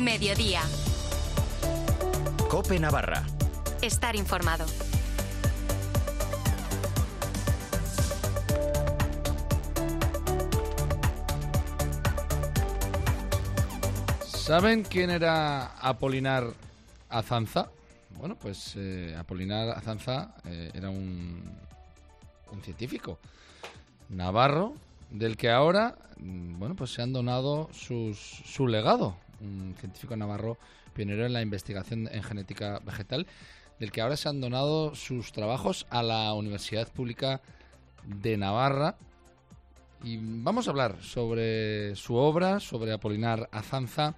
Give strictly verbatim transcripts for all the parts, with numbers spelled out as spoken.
Mediodía. COPE Navarra. Estar informado. ¿Saben quién era Apolinar Azanza? Bueno, pues eh, Apolinar Azanza eh, era un, un científico navarro del que ahora, bueno, pues se han donado sus, su legado. Un científico navarro pionero en la investigación en genética vegetal, del que ahora se han donado sus trabajos a la Universidad Pública de Navarra. Y vamos a hablar sobre su obra, sobre Apolinar Azanza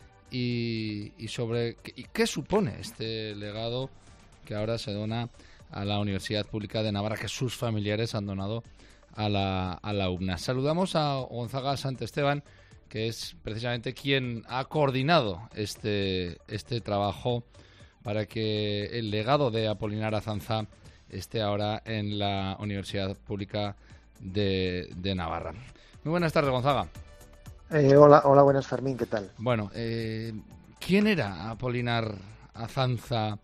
y, y sobre qué, y qué supone este legado que ahora se dona a la Universidad Pública de Navarra, que sus familiares han donado a la, a la U N A. Saludamos a Gonzaga Santesteban, que es precisamente quien ha coordinado este, este trabajo para que el legado de Apolinar Azanza esté ahora en la Universidad Pública de, de Navarra. Muy buenas tardes, Gonzaga. Eh, hola, hola, buenas, Fermín, ¿qué tal? Bueno, eh, ¿quién era Apolinar Azanza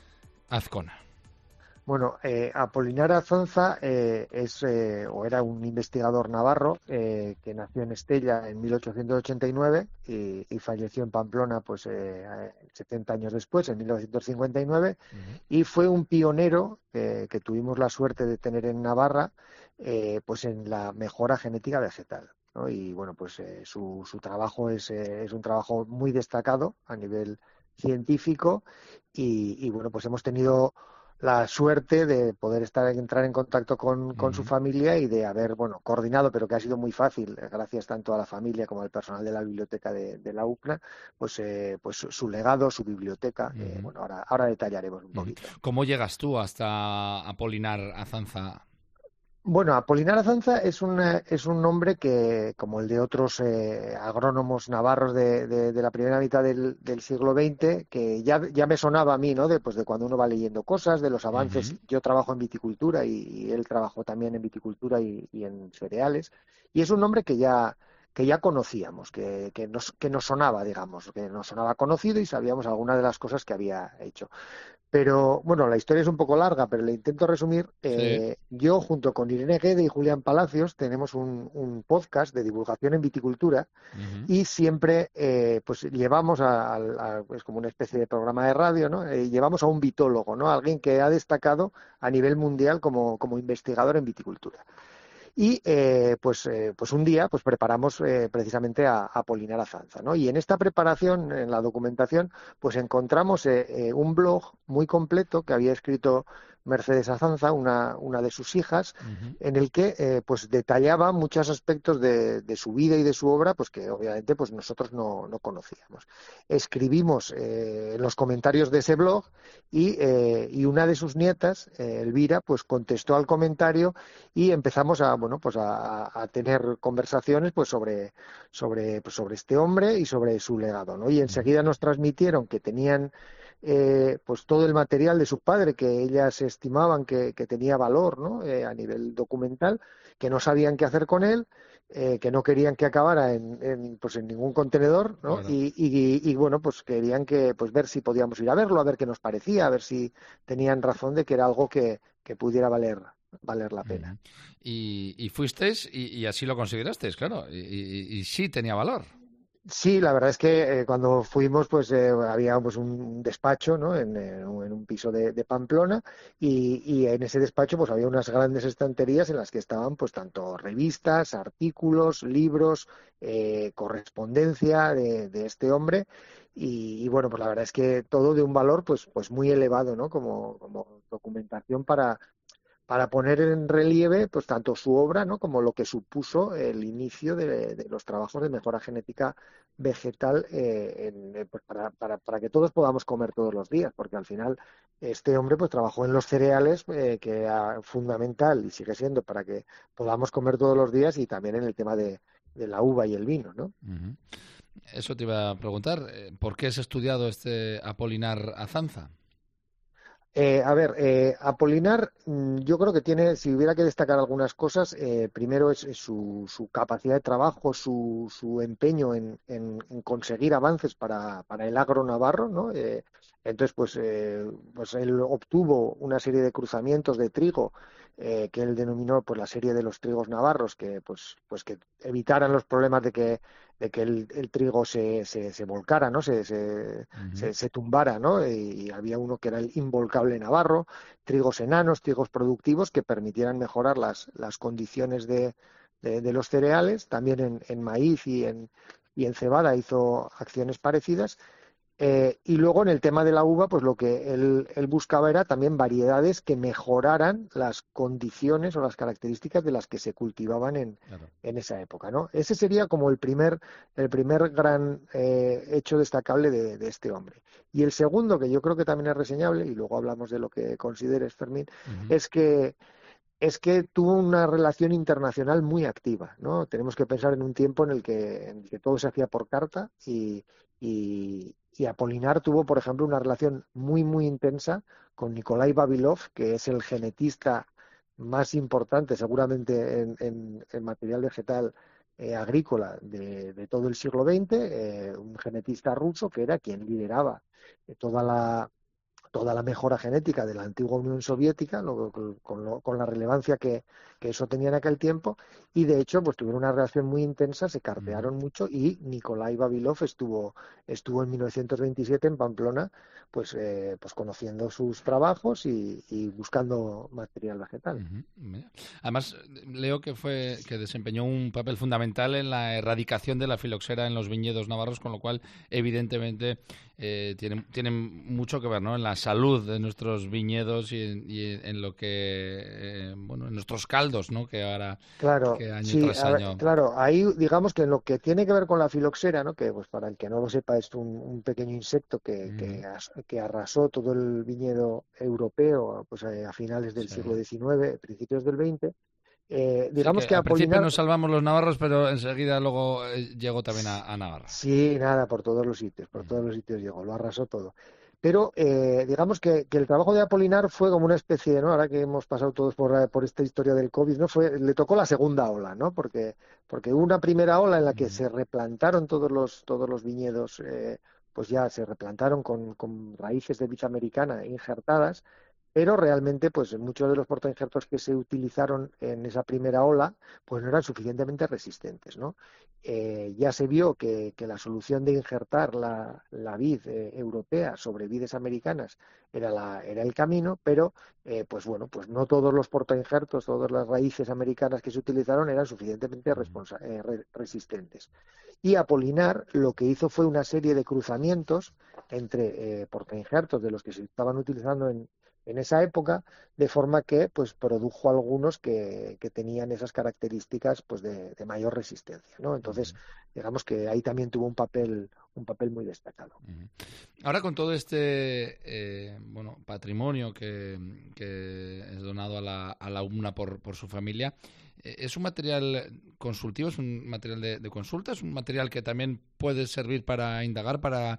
Azcona? Bueno, eh, Apolinar Azanza eh, es eh, o era un investigador navarro eh, que nació en Estella en mil ochocientos ochenta y nueve y, y falleció en Pamplona pues eh, setenta años después, en mil novecientos cincuenta y nueve, uh-huh. Y fue un pionero eh, que tuvimos la suerte de tener en Navarra eh, pues en la mejora genética vegetal, ¿no? Y bueno, pues eh, su, su trabajo es, eh, es un trabajo muy destacado a nivel científico y, y bueno, pues hemos tenido la suerte de poder estar entrar en contacto con, con uh-huh. su familia y de haber, bueno, coordinado, pero que ha sido muy fácil, gracias tanto a la familia como al personal de la biblioteca de, de la U C N A, pues, eh, pues su legado, su biblioteca. Uh-huh. Eh, bueno, ahora, ahora detallaremos un poquito. Uh-huh. ¿Cómo llegas tú hasta Apolinar Azanza? Bueno, Apolinar Azanza es un, es un nombre que, como el de otros eh, agrónomos navarros de, de, de la primera mitad del, del siglo veinte, que ya, ya me sonaba a mí, ¿no? De, pues de cuando uno va leyendo cosas, de los avances. Uh-huh. Yo trabajo en viticultura y, y él trabajó también en viticultura y, y en cereales. Y es un nombre que ya, que ya conocíamos, que, que, nos, que nos sonaba, digamos, que nos sonaba conocido y sabíamos algunas de las cosas que había hecho. Pero, bueno, la historia es un poco larga, pero le intento resumir. Eh, sí. Yo, junto con Irene Guede y Julián Palacios, tenemos un, un podcast de divulgación en viticultura uh-huh. y siempre eh, pues llevamos a, a, a es como una especie de programa de radio, ¿no? Eh, llevamos a un vitólogo, ¿no? Alguien que ha destacado a nivel mundial como, como investigador en viticultura. Y eh, pues, eh, pues un día pues preparamos eh, precisamente a, a Apolinar Azanza, ¿no? Y en esta preparación, en la documentación, pues encontramos eh, eh, un blog muy completo que había escrito Mercedes Azanza, una, una de sus hijas, uh-huh. en el que eh, pues detallaba muchos aspectos de, de su vida y de su obra, pues que obviamente pues nosotros no, no conocíamos. Escribimos eh, en los comentarios de ese blog y, eh, y una de sus nietas, eh, Elvira, pues contestó al comentario y empezamos a bueno pues a, a tener conversaciones pues sobre sobre pues sobre este hombre y sobre su legado, ¿no? Y enseguida nos transmitieron que tenían Eh, pues todo el material de su padre que ellas estimaban que, que tenía valor, ¿no? Eh, a nivel documental, que no sabían qué hacer con él, eh, que no querían que acabara en, en, pues en ningún contenedor, ¿no? Bueno. Y, y, y bueno, pues querían que pues ver si podíamos ir a verlo, a ver qué nos parecía, a ver si tenían razón de que era algo que, que pudiera valer valer la pena. Uh-huh. Y, y fuisteis y, y así lo considerasteis, claro, y, y, y sí tenía valor. Sí, la verdad es que eh, cuando fuimos pues eh, había pues un despacho, ¿no? en, en un piso de, de Pamplona y, y en ese despacho pues había unas grandes estanterías en las que estaban pues tanto revistas, artículos, libros, eh, correspondencia de, de este hombre y, y bueno pues la verdad es que todo de un valor pues pues muy elevado, ¿no? Como, como documentación para para poner en relieve pues tanto su obra, ¿no? como lo que supuso el inicio de, de los trabajos de mejora genética vegetal eh, en, pues para, para, para que todos podamos comer todos los días, porque al final este hombre pues trabajó en los cereales, eh, que era fundamental y sigue siendo para que podamos comer todos los días, y también en el tema de, de la uva y el vino, ¿no? Uh-huh. Eso te iba a preguntar, ¿por qué has estudiado este Apolinar Azanza? Eh, a ver, eh, Apolinar, mm, yo creo que tiene, si hubiera que destacar algunas cosas, eh, primero es, es su, su capacidad de trabajo, su, su empeño en, en- en conseguir avances para, para el agro navarro, ¿no? Eh, entonces, pues, eh, pues él obtuvo una serie de cruzamientos de trigo eh, que él denominó pues la serie de los trigos navarros, que pues, pues que evitaran los problemas de que, de que el, el trigo se, se, se volcara, ¿no? Se, se, Ujú. se, se tumbara, ¿no? Y, y había uno que era el involcable navarro, trigos enanos, trigos productivos que permitieran mejorar las, las condiciones de, de, de los cereales. También en, en maíz y en, y en cebada hizo acciones parecidas. Eh, y luego en el tema de la uva, pues lo que él, él buscaba era también variedades que mejoraran las condiciones o las características de las que se cultivaban en, Claro. en esa época, ¿no? Ese sería como el primer, el primer gran eh, hecho destacable de, de este hombre. Y el segundo, que yo creo que también es reseñable, y luego hablamos de lo que consideres, Fermín, Ujú. es que es que tuvo una relación internacional muy activa, ¿no? Tenemos que pensar en un tiempo en el que, en el que todo se hacía por carta y, y, y Apolinar tuvo, por ejemplo, una relación muy, muy intensa con Nikolai Vavilov, que es el genetista más importante seguramente en, en, en material vegetal eh, agrícola de, de, todo el siglo veinte, eh, un genetista ruso que era quien lideraba eh, toda la toda la mejora genética de la antigua Unión Soviética, lo, con, lo, con, la relevancia que, que, eso tenía en aquel tiempo, y de hecho pues tuvieron una relación muy intensa, se Ujú. cartearon mucho, y Nikolai Vavilov estuvo, estuvo en mil novecientos veintisiete en Pamplona, pues, eh, pues conociendo sus trabajos y, y buscando material vegetal. Ujú. Mira. Además, leo que fue que desempeñó un papel fundamental en la erradicación de la filoxera en los viñedos navarros, con lo cual, evidentemente, eh, tiene, tiene mucho que ver, ¿no? En la salud de nuestros viñedos y en, y en lo que, eh, bueno, en nuestros caldos, ¿no? Que ahora, Claro, que año sí, tras a ver, año. claro, ahí digamos que en lo que tiene que ver con la filoxera, ¿no? Que pues para el que no lo sepa es un, un pequeño insecto que, Ujú. que, as- que arrasó todo el viñedo europeo pues eh, a finales del Sí. siglo diecinueve, principios del veinte. Eh, Sí, digamos que que al principio Apolinar, nos salvamos los navarros, pero enseguida luego eh, llegó también a, a Navarra. sí, nada, por todos los sitios, por Ujú. todos los sitios llegó, lo arrasó todo. Pero eh, digamos que, que el trabajo de Apolinar fue como una especie, ¿no? Ahora que hemos pasado todos por, eh, por esta historia del COVID, ¿no? Fue, le tocó la segunda ola, ¿no? Porque, porque hubo una primera ola en la que Ujú. se replantaron todos los, todos los viñedos, eh, pues ya se replantaron con, con raíces de vid americana injertadas, pero realmente, pues muchos de los portainjertos que se utilizaron en esa primera ola, pues no eran suficientemente resistentes, ¿no? Eh, ya se vio que, que, la solución de injertar la, la vid eh, europea sobre vides americanas era, la, era el camino, pero eh, pues bueno, pues no todos los portainjertos, todas las raíces americanas que se utilizaron eran suficientemente responsa- eh, re- resistentes. Y Apolinar lo que hizo fue una serie de cruzamientos entre eh, portainjertos de los que se estaban utilizando en, en esa época, de forma que pues produjo algunos que, que tenían esas características pues de, de mayor resistencia, ¿no? Entonces, Ujú. digamos que ahí también tuvo un papel, un papel muy destacado. Ujú. Ahora con todo este eh, bueno patrimonio que, que es donado a la, a la U M N A por, por su familia, eh, ¿es un material consultivo, es un material de, de consulta, es un material que también puede servir para indagar, para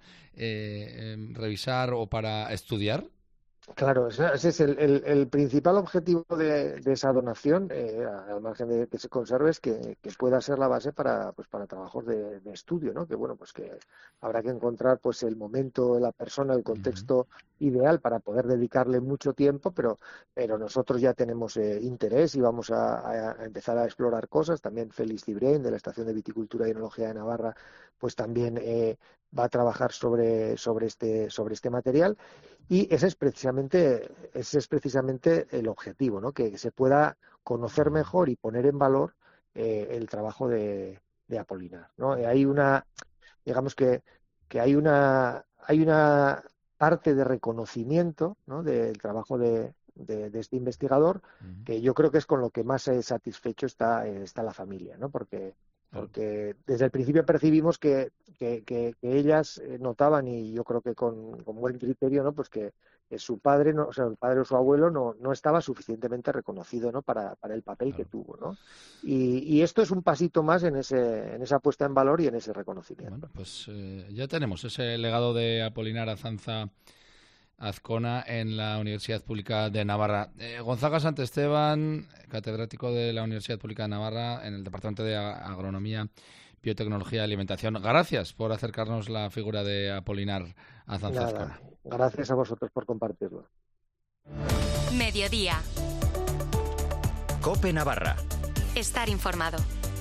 eh, em, revisar o para estudiar? Claro, ese ese es el, el- el principal objetivo de, de esa donación, eh, al margen de que se conserve, es que, que pueda ser la base para, pues, para trabajos de, de estudio, ¿no? Que bueno, pues que habrá que encontrar pues el momento, la persona, el Ujú. contexto ideal para poder dedicarle mucho tiempo, pero, pero nosotros ya tenemos eh, interés y vamos a, a- a empezar a explorar cosas. También Félix Librain, de la Estación de Viticultura y Enología de Navarra, pues también eh, va a trabajar sobre, sobre este, sobre este material. Y ese es precisamente, ese es precisamente el objetivo, ¿no? Que se pueda conocer Ujú. mejor y poner en valor eh, el trabajo de, de Apolinar, ¿no? Eh, hay una, digamos que, que hay una, hay una parte de reconocimiento, ¿no? Del trabajo de, de, de este investigador, Ujú. que yo creo que es con lo que más eh, satisfecho está, eh, está la familia, ¿no? Porque Claro. porque desde el principio percibimos que, que, que, que ellas eh, notaban, y yo creo que con, con buen criterio, ¿no? Pues que, que su padre, no, o sea, el padre o su abuelo no, no estaba suficientemente reconocido, ¿no? Para, para el papel que Claro. tuvo, ¿no? Y, y esto es un pasito más en, ese, en esa puesta en valor y en ese Bueno, reconocimiento. pues eh, ya tenemos ese legado de Apolinar Azanza Azcona en la Universidad Pública de Navarra. Eh, Gonzaga Santesteban, catedrático de la Universidad Pública de Navarra en el Departamento de Agronomía, Biotecnología y Alimentación. Gracias por acercarnos la figura de Apolinar Azanza Azcona. Gracias a vosotros por compartirlo. Mediodía. COPE Navarra. Estar informado.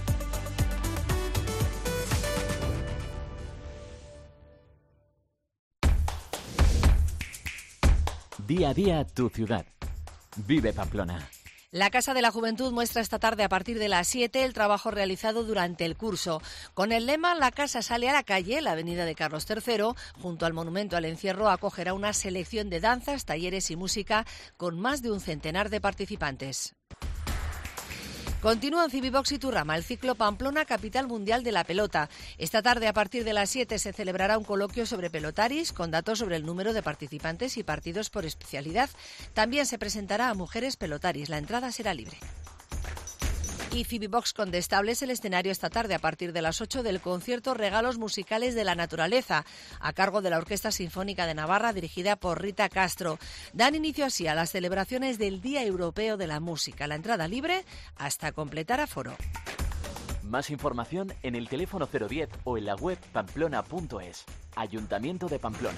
Día a día tu ciudad. Vive Pamplona. La Casa de la Juventud muestra esta tarde a partir de las siete el trabajo realizado durante el curso. Con el lema La Casa sale a la calle, la avenida de Carlos tercero, junto al Monumento al Encierro, acogerá una selección de danzas, talleres y música con más de un centenar de participantes. Continúa en Cibibox y Turrama el ciclo Pamplona, capital mundial de la pelota. Esta tarde, a partir de las siete, se celebrará un coloquio sobre pelotaris, con datos sobre el número de participantes y partidos por especialidad. También se presentará a mujeres pelotaris. La entrada será libre. Y Cibibox Condestable es el escenario esta tarde a partir de las ocho del concierto Regalos Musicales de la Naturaleza, a cargo de la Orquesta Sinfónica de Navarra, dirigida por Rita Castro. Dan inicio así a las celebraciones del Día Europeo de la Música. La entrada libre hasta completar aforo. Más información en el teléfono cero diez o en la web pamplona punto es. Ayuntamiento de Pamplona.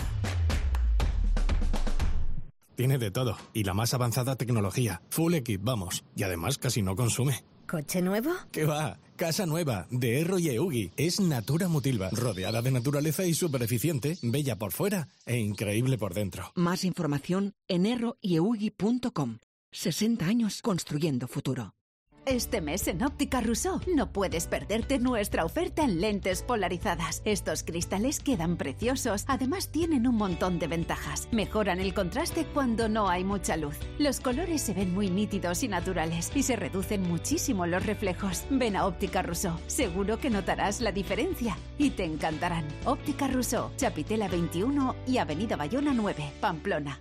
Tiene de todo y la más avanzada tecnología. Full equip, vamos. Y además casi no consume. ¿Coche nuevo? ¿Qué va? Casa nueva, de Erro y Eugi. Es Natura Mutilva, rodeada de naturaleza y súper eficiente, bella por fuera e increíble por dentro. Más información en erro y eugi punto com. sesenta años construyendo futuro. Este mes en Óptica Rousseau no puedes perderte nuestra oferta en lentes polarizadas. Estos cristales quedan preciosos, además tienen un montón de ventajas. Mejoran el contraste cuando no hay mucha luz. Los colores se ven muy nítidos y naturales y se reducen muchísimo los reflejos. Ven a Óptica Rousseau, seguro que notarás la diferencia y te encantarán. Óptica Rousseau, Chapitela veintiuno y Avenida Bayona nueve, Pamplona.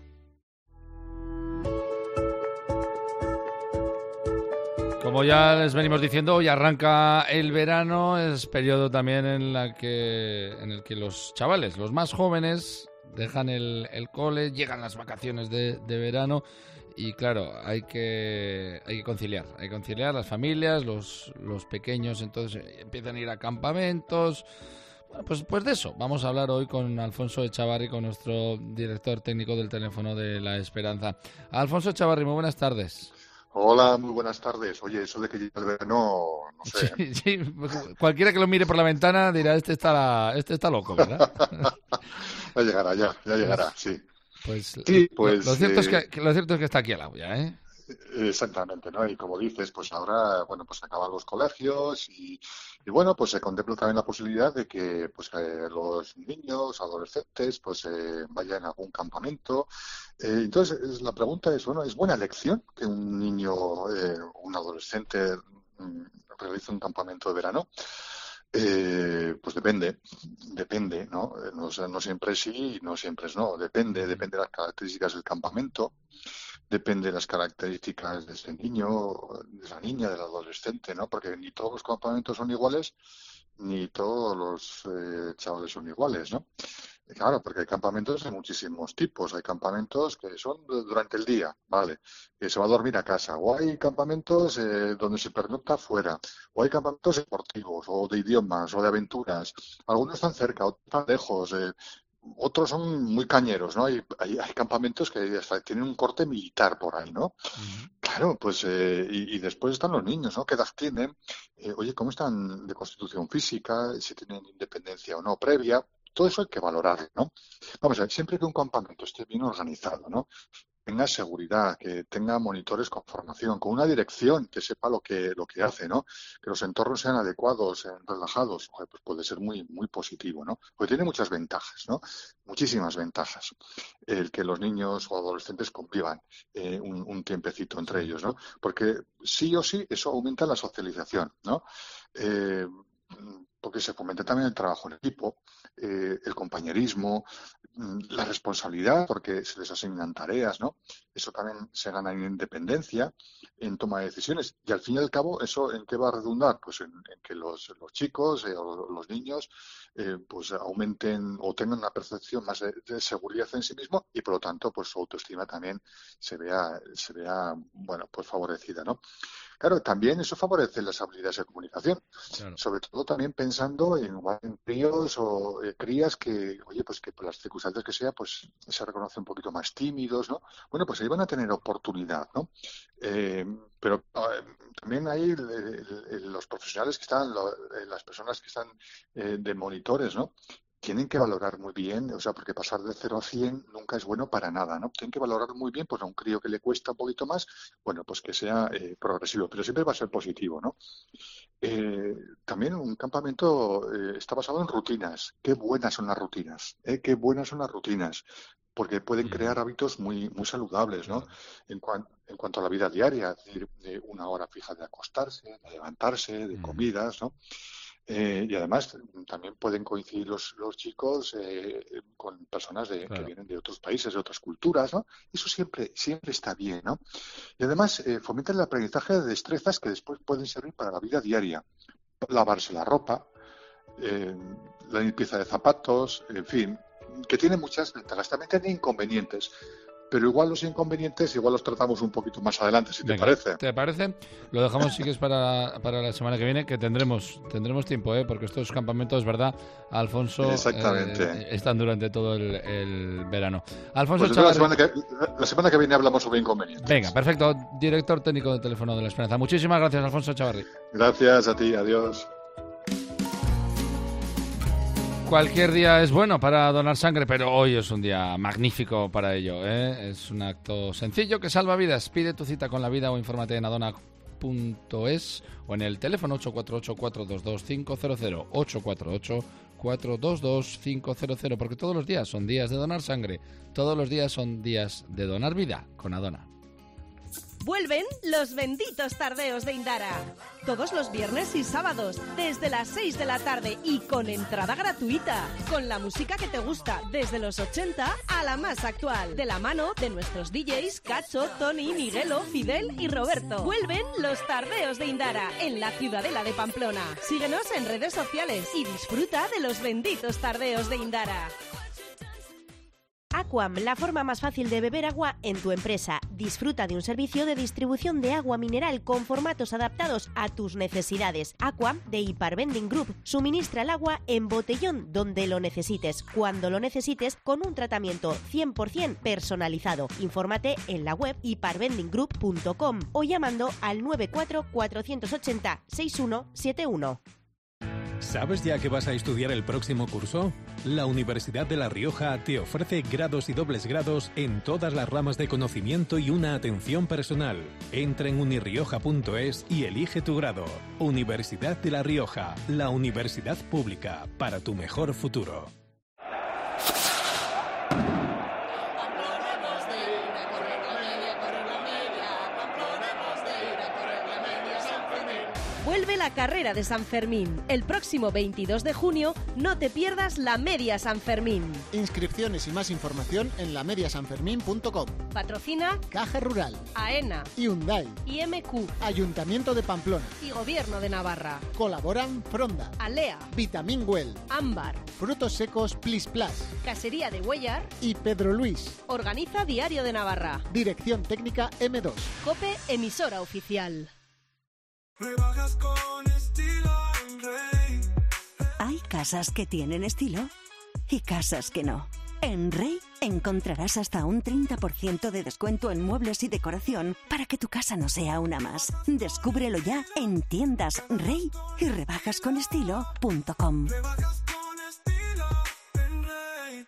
Como ya les venimos diciendo, hoy arranca el verano, es periodo también en, la que, en el que los chavales, los más jóvenes, dejan el, el cole, llegan las vacaciones de, de verano y claro, hay que, hay que conciliar, hay que conciliar las familias, los, los pequeños, entonces empiezan a ir a campamentos. Bueno, pues, pues de eso vamos a hablar hoy con Alfonso Echavarri, con nuestro director técnico del teléfono de La Esperanza. Alfonso Echavarri, muy buenas tardes. Hola, muy bunas tardes. Oye, eso de que llega el verano, no sé. Sí, sí, cualquiera que lo mire por la ventana dirá, este está, este está loco, ¿verdad? Ya llegará, ya, ya llegará, sí. Pues, sí, pues lo, lo, cierto eh, es que, lo cierto es que está aquí al lado ya, ¿eh? Exactamente, ¿no? Y como dices, pues ahora, bueno, pues acaban los colegios y, y bueno, pues se contempla también la posibilidad de que pues eh, los niños, adolescentes, pues eh, vayan a algún campamento. Eh, entonces, la pregunta es, bueno, ¿es buena elección que un niño, eh, un adolescente mm, realice un campamento de verano? Eh, pues depende, depende, ¿no? No, no siempre sí, no siempre es no. Depende, depende de las características del campamento. Depende de las características de ese niño, de esa niña, del adolescente, ¿no? Porque ni todos los campamentos son iguales, ni todos los eh, chavales son iguales, ¿no? Y claro, porque hay campamentos de muchísimos tipos. Hay campamentos que son durante el día, ¿vale? Que se va a dormir a casa. O hay campamentos eh, donde se pernocta fuera. O hay campamentos deportivos, o de idiomas, o de aventuras. Algunos están cerca, otros están lejos. Eh, Otros son muy cañeros, ¿no? Hay, hay, hay campamentos que hasta tienen un corte militar por ahí, ¿no? Uh-huh. Claro, pues, eh, y, y después están los niños, ¿no? ¿Qué edad tienen? Eh, oye, ¿cómo están de constitución física? Si tienen independencia o no previa. Todo eso hay que valorarlo, ¿no? Vamos a ver, siempre que un campamento esté bien organizado, ¿no? Tenga seguridad, que tenga monitores con formación, con una dirección que sepa lo que lo que hace, ¿no? Que los entornos sean adecuados, sean relajados, pues puede ser muy muy positivo, ¿no? Porque tiene muchas ventajas, ¿no? Muchísimas ventajas. El que los niños o adolescentes convivan eh, un, un tiempecito entre ellos, ¿no? Porque sí o sí eso aumenta la socialización, ¿no? Eh, porque se fomenta también el trabajo en equipo, eh, el compañerismo, la responsabilidad, porque se les asignan tareas, ¿no? Eso también se gana en independencia, en toma de decisiones. Y al fin y al cabo, ¿eso en qué va a redundar? Pues en, en que los, los chicos eh, o los niños eh, pues aumenten o tengan una percepción más de, de seguridad en sí mismo y, por lo tanto, pues su autoestima también se vea, se vea bueno, pues favorecida, ¿no? Claro, también eso favorece las habilidades de comunicación, claro. Sobre todo también pensando en, en críos o eh, crías que, oye, pues que por las circunstancias que sea, pues se reconocen un poquito más tímidos, ¿no? Bueno, pues ahí van a tener oportunidad, ¿no? Eh, pero eh, también hay el, el, el, los profesionales que están, lo, eh, las personas que están eh, de monitores, ¿no? Tienen que valorar muy bien, o sea, porque pasar de cero a cien nunca es bueno para nada, ¿no? Tienen que valorar muy bien, pues a un crío que le cuesta un poquito más, bueno, pues que sea eh, progresivo, pero siempre va a ser positivo, ¿no? Eh, también un campamento eh, está basado en rutinas. Qué buenas son las rutinas, ¿eh? Qué buenas son las rutinas, porque pueden crear hábitos muy muy saludables, ¿no? En, cuan, en cuanto a la vida diaria, es decir, de una hora fija de acostarse, de levantarse, de comidas, ¿no? Eh, y además también pueden coincidir los, los chicos eh, con personas de, claro. que vienen de otros países, de otras culturas, ¿no? Eso siempre siempre está bien, ¿no? Y además eh, fomentan el aprendizaje de destrezas que después pueden servir para la vida diaria. Lavarse la ropa, eh, la limpieza de zapatos, en fin, que tiene muchas ventajas. También tiene inconvenientes. Pero igual los inconvenientes, igual los tratamos un poquito más adelante, si te Venga, parece. ¿Te parece? Lo dejamos, sí que es para, para la semana que viene, que tendremos tendremos tiempo, ¿eh? Porque estos campamentos, ¿verdad, Alfonso? Exactamente. Eh, están durante todo el, el verano. Alfonso pues Chavarri... la, semana que, la semana que viene hablamos sobre inconvenientes. Venga, perfecto. Director técnico de Teléfono de la Esperanza. Muchísimas gracias, Alfonso Chavarri. Gracias a ti, adiós. Cualquier día es bueno para donar sangre, pero hoy es un día magnífico para ello, ¿eh? Es un acto sencillo que salva vidas. Pide tu cita con la vida o infórmate en adona punto es o en el teléfono ocho cuatro ocho, cuatro dos dos, cinco cero cero, ocho cuatro ocho, cuatro dos dos, cinco cero cero, porque todos los días son días de donar sangre, todos los días son días de donar vida con Adona. Vuelven los benditos tardeos de Indara. Todos los viernes y sábados, desde las seis de la tarde y con entrada gratuita. Con la música que te gusta, desde los ochenta a la más actual. De la mano de nuestros D Js Cacho, Tony, Miguelo, Fidel y Roberto. Vuelven los tardeos de Indara, en la ciudadela de Pamplona. Síguenos en redes sociales y disfruta de los benditos tardeos de Indara. Aquam, la forma más fácil de beber agua en tu empresa. Disfruta de un servicio de distribución de agua mineral con formatos adaptados a tus necesidades. Aquam, de Ipar Vending Group, suministra el agua en botellón donde lo necesites, cuando lo necesites, con un tratamiento cien por ciento personalizado. Infórmate en la web ipar vending group punto com o llamando al nueve cuatro cuatro ocho cero, seis uno siete uno. ¿Sabes ya que vas a estudiar el próximo curso? La Universidad de La Rioja te ofrece grados y dobles grados en todas las ramas de conocimiento y una atención personal. Entra en unirioja punto es y elige tu grado. Universidad de La Rioja, la universidad pública para tu mejor futuro. Vuelve la carrera de San Fermín. El próximo veintidós de junio no te pierdas la Media San Fermín. Inscripciones y más información en la media san fermín punto com. Patrocina Caja Rural, AENA, Hyundai, I M Q, Ayuntamiento de Pamplona y Gobierno de Navarra. Colaboran Fronda, Alea, Vitamin Well, Ámbar, Frutos Secos Plis Plus, Casería de Huellar y Pedro Luis. Organiza Diario de Navarra. Dirección Técnica M dos. COPE, emisora oficial. Rebajas con estilo en Rey. Hay casas que tienen estilo y casas que no. En Rey encontrarás hasta un treinta por ciento de descuento en muebles y decoración para que tu casa no sea una más. Descúbrelo ya en tiendas Rey y rebajas con estilo punto com. Rebajas con estilo en Rey.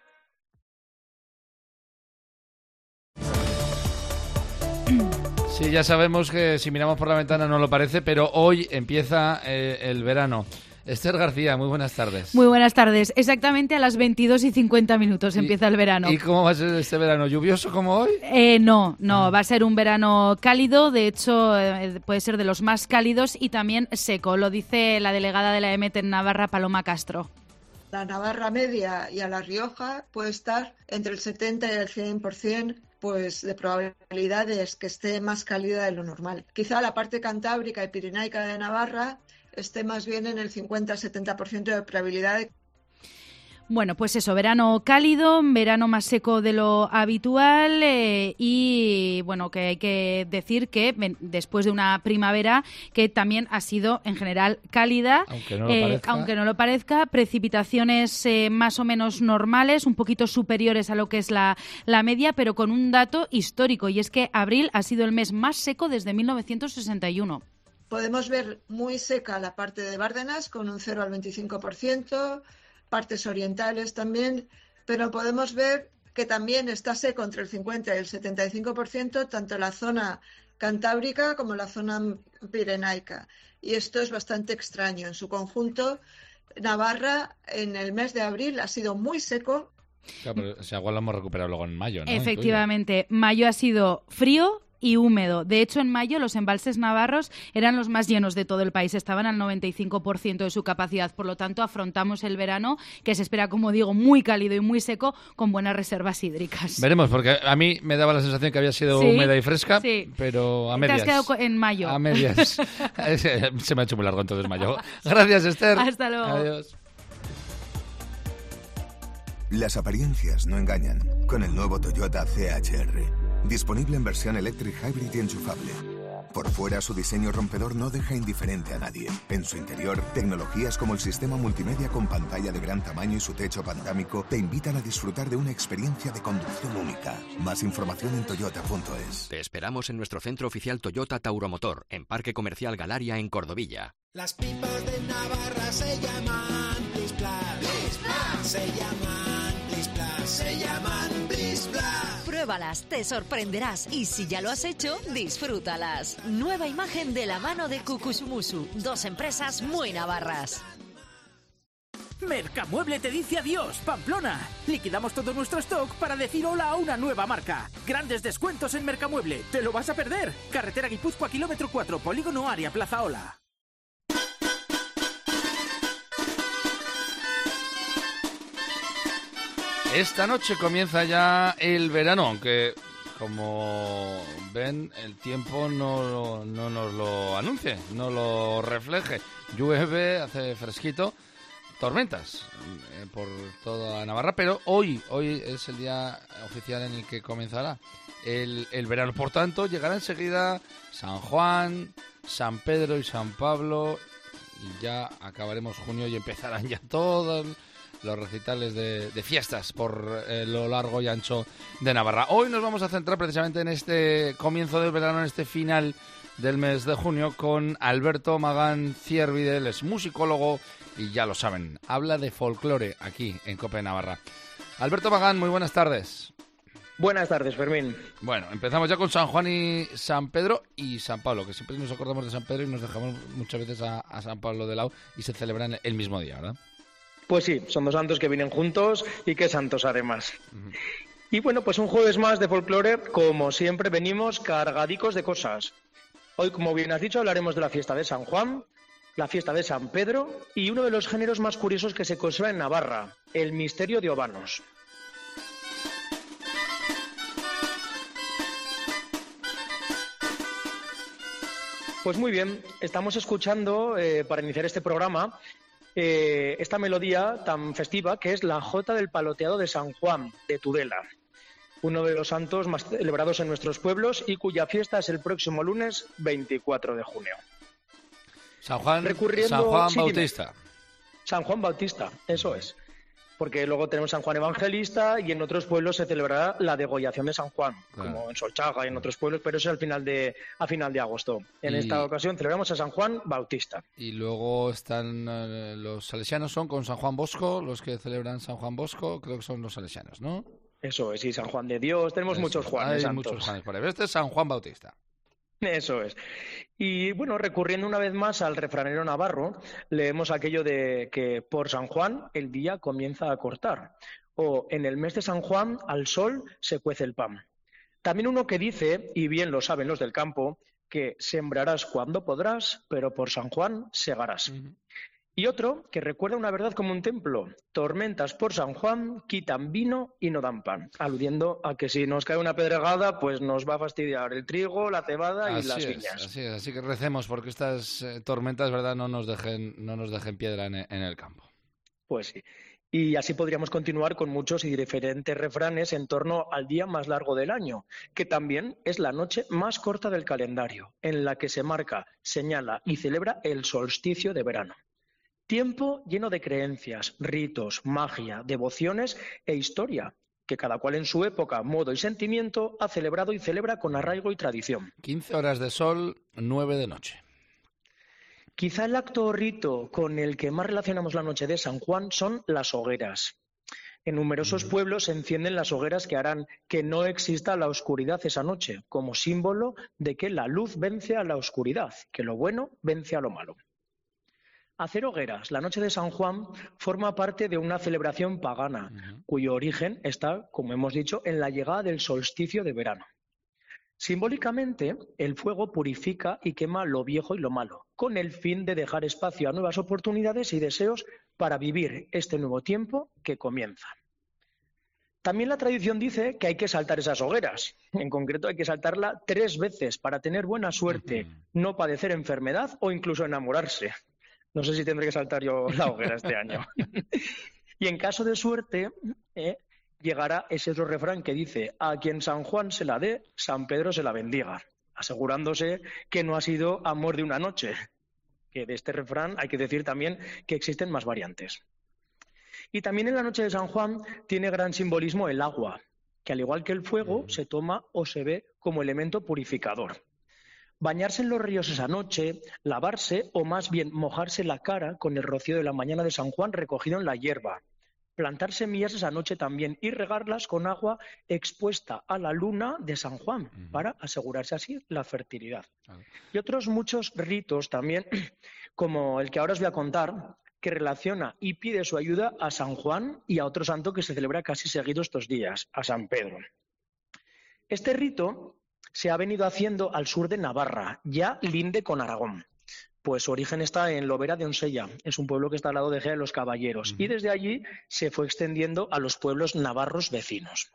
Sí, ya sabemos que si miramos por la ventana no lo parece, pero hoy empieza eh, el verano. Esther García, muy buenas tardes. Muy buenas tardes. Exactamente a las veintidós y cincuenta minutos y, empieza el verano. ¿Y cómo va a ser este verano? ¿Lluvioso como hoy? Eh, no, no. Ah. Va a ser un verano cálido. De hecho, eh, puede ser de los más cálidos y también seco. Lo dice la delegada de la E M E T en Navarra, Paloma Castro. la Navarra media y a La Rioja puede estar entre el setenta y el cien por ciento pues, de probabilidades que esté más cálida de lo normal. Quizá la parte cantábrica y pirenaica de Navarra esté más bien en el cincuenta a setenta por ciento de probabilidad de... Bueno, pues eso, verano cálido, verano más seco de lo habitual eh, y bueno, que hay que decir que ven, después de una primavera que también ha sido en general cálida, aunque no lo eh, parezca, aunque no lo parezca precipitaciones eh, más o menos normales, un poquito superiores a lo que es la, la media, pero con un dato histórico y es que abril ha sido el mes más seco desde mil novecientos sesenta y uno. Podemos ver muy seca la parte de Bárdenas con un cero al veinticinco por ciento, partes orientales también, pero podemos ver que también está seco entre el cincuenta y el setenta y cinco por ciento, tanto la zona cantábrica como la zona pirenaica. Y esto es bastante extraño. En su conjunto, Navarra en el mes de abril ha sido muy seco. Claro, pero si igual lo hemos recuperado luego en mayo, ¿no? Efectivamente, mayo ha sido frío y húmedo. De hecho, en mayo los embalses navarros eran los más llenos de todo el país, estaban al noventa y cinco por ciento de su capacidad. Por lo tanto, afrontamos el verano, que se espera, como digo, muy cálido y muy seco, con buenas reservas hídricas. Veremos, porque a mí me daba la sensación que había sido sí, húmeda y fresca, sí. pero a medias. Te has quedado en mayo. A medias. Se me ha hecho muy largo entonces mayo. Gracias, Esther. Hasta luego. Adiós. Las apariencias no engañan. Con el nuevo Toyota C H R. Disponible en versión Electric Hybrid y enchufable. Por fuera, su diseño rompedor no deja indiferente a nadie. En su interior, tecnologías como el sistema multimedia con pantalla de gran tamaño y su techo panorámico te invitan a disfrutar de una experiencia de conducción única. Más información en toyota punto es. Te esperamos en nuestro centro oficial Toyota Tauromotor, en Parque Comercial Galaria, en Cordovilla. Las pipas de Navarra se llaman Plis Plas. Plis Plas. Se llaman Plis Plas. Se llaman Plis Plas. Pruébalas, te sorprenderás y si ya lo has hecho, disfrútalas. Nueva imagen de la mano de Cucusumusu, dos empresas muy navarras. Mercamueble te dice adiós, Pamplona. Liquidamos todo nuestro stock para decir hola a una nueva marca. Grandes descuentos en Mercamueble. ¿Te lo vas a perder? Carretera Guipúzcoa, kilómetro cuatro, Polígono Área, Plaza Ola. Esta noche comienza ya el verano, aunque como ven el tiempo no, no nos lo anuncie, no lo refleje. Llueve, hace fresquito, tormentas eh, por toda Navarra, pero hoy, hoy es el día oficial en el que comenzará el, el verano. Por tanto, llegará enseguida San Juan, San Pedro y San Pablo y ya acabaremos junio y empezarán ya todos los recitales de, de fiestas por eh, lo largo y ancho de Navarra. Hoy nos vamos a centrar precisamente en este comienzo del verano, en este final del mes de junio, con Alberto Magán Ciervidel, es musicólogo y ya lo saben, habla de folclore aquí en COPE Navarra. Alberto Magán, muy buenas tardes. Buenas tardes, Fermín. Bueno, empezamos ya con San Juan y San Pedro y San Pablo, que siempre nos acordamos de San Pedro y nos dejamos muchas veces a, a San Pablo de lado y se celebran el mismo día, ¿verdad? Pues sí, son dos santos que vienen juntos y qué santos además. Uh-huh. Y bueno, pues un jueves más de folclore, como siempre venimos cargadicos de cosas. Hoy, como bien has dicho, hablaremos de la fiesta de San Juan, la fiesta de San Pedro y uno de los géneros más curiosos que se conserva en Navarra, el misterio de Obanos. Pues muy bien, estamos escuchando, eh, para iniciar este programa, Eh, esta melodía tan festiva que es la Jota del Paloteado de San Juan, de Tudela, uno de los santos más celebrados en nuestros pueblos y cuya fiesta es el próximo lunes veinticuatro de junio. San Juan, Recurriendo, San Juan sí, Bautista. Dime. San Juan Bautista, eso es. Porque luego tenemos San Juan Evangelista y en otros pueblos se celebrará la degollación de San Juan, claro, como en Solchaga y en otros pueblos, pero eso es al final de, a final de agosto. En y, esta ocasión celebramos a San Juan Bautista. Y luego están eh, los salesianos, son con San Juan Bosco, los que celebran San Juan Bosco, creo que son los salesianos, ¿no? Eso es, y San Juan de Dios, tenemos eso, muchos Juanes hay santos. muchos Juanes por ahí. Este es San Juan Bautista. Eso es. Y bueno, recurriendo una vez más al refranero navarro, leemos aquello de que por San Juan el día comienza a cortar, o en el mes de San Juan al sol se cuece el pan. También uno que dice, y bien lo saben los del campo, que sembrarás cuando podrás, pero por San Juan segarás. Uh-huh. Y otro que recuerda una verdad como un templo: tormentas por San Juan quitan vino y no dan pan, aludiendo a que si nos cae una pedregada, pues nos va a fastidiar el trigo, la cebada y Así las es, viñas. así es, así que recemos porque estas eh, tormentas, ¿verdad?, no nos dejen, no nos dejen piedra en, en el campo. Pues sí. Y así podríamos continuar con muchos y diferentes refranes en torno al día más largo del año, que también es la noche más corta del calendario, en la que se marca, señala y celebra el solsticio de verano. Tiempo lleno de creencias, ritos, magia, devociones e historia, que cada cual en su época, modo y sentimiento ha celebrado y celebra con arraigo y tradición. quince horas de sol, nueve de noche. Quizá el acto o rito con el que más relacionamos la noche de San Juan son las hogueras. En numerosos pueblos se encienden las hogueras que harán que no exista la oscuridad esa noche, como símbolo de que la luz vence a la oscuridad, que lo bueno vence a lo malo. Hacer hogueras la noche de San Juan forma parte de una celebración pagana, uh-huh. cuyo origen está, como hemos dicho, en la llegada del solsticio de verano. Simbólicamente, el fuego purifica y quema lo viejo y lo malo, con el fin de dejar espacio a nuevas oportunidades y deseos para vivir este nuevo tiempo que comienza. También la tradición dice que hay que saltar esas hogueras. En concreto, hay que saltarla tres veces para tener buena suerte, uh-huh. no padecer enfermedad o incluso enamorarse. No sé si tendré que saltar yo la hoguera este año. Y en caso de suerte, eh, llegará ese otro refrán que dice: a quien San Juan se la dé, San Pedro se la bendiga, asegurándose que no ha sido amor de una noche. Que de este refrán hay que decir también que existen más variantes. Y también en la noche de San Juan tiene gran simbolismo el agua, que al igual que el fuego, se toma o se ve como elemento purificador. Bañarse en los ríos esa noche, lavarse o más bien mojarse la cara con el rocío de la mañana de San Juan recogido en la hierba, plantar semillas esa noche también y regarlas con agua expuesta a la luna de San Juan, uh-huh. para asegurarse así la fertilidad. Uh-huh. Y otros muchos ritos también, como el que ahora os voy a contar, que relaciona y pide su ayuda a San Juan y a otro santo que se celebra casi seguido estos días, a San Pedro. Este rito se ha venido haciendo al sur de Navarra, ya linde con Aragón, pues su origen está en Lobera de Onsella, es un pueblo que está al lado de Gea de los Caballeros, uh-huh. y desde allí se fue extendiendo a los pueblos navarros vecinos.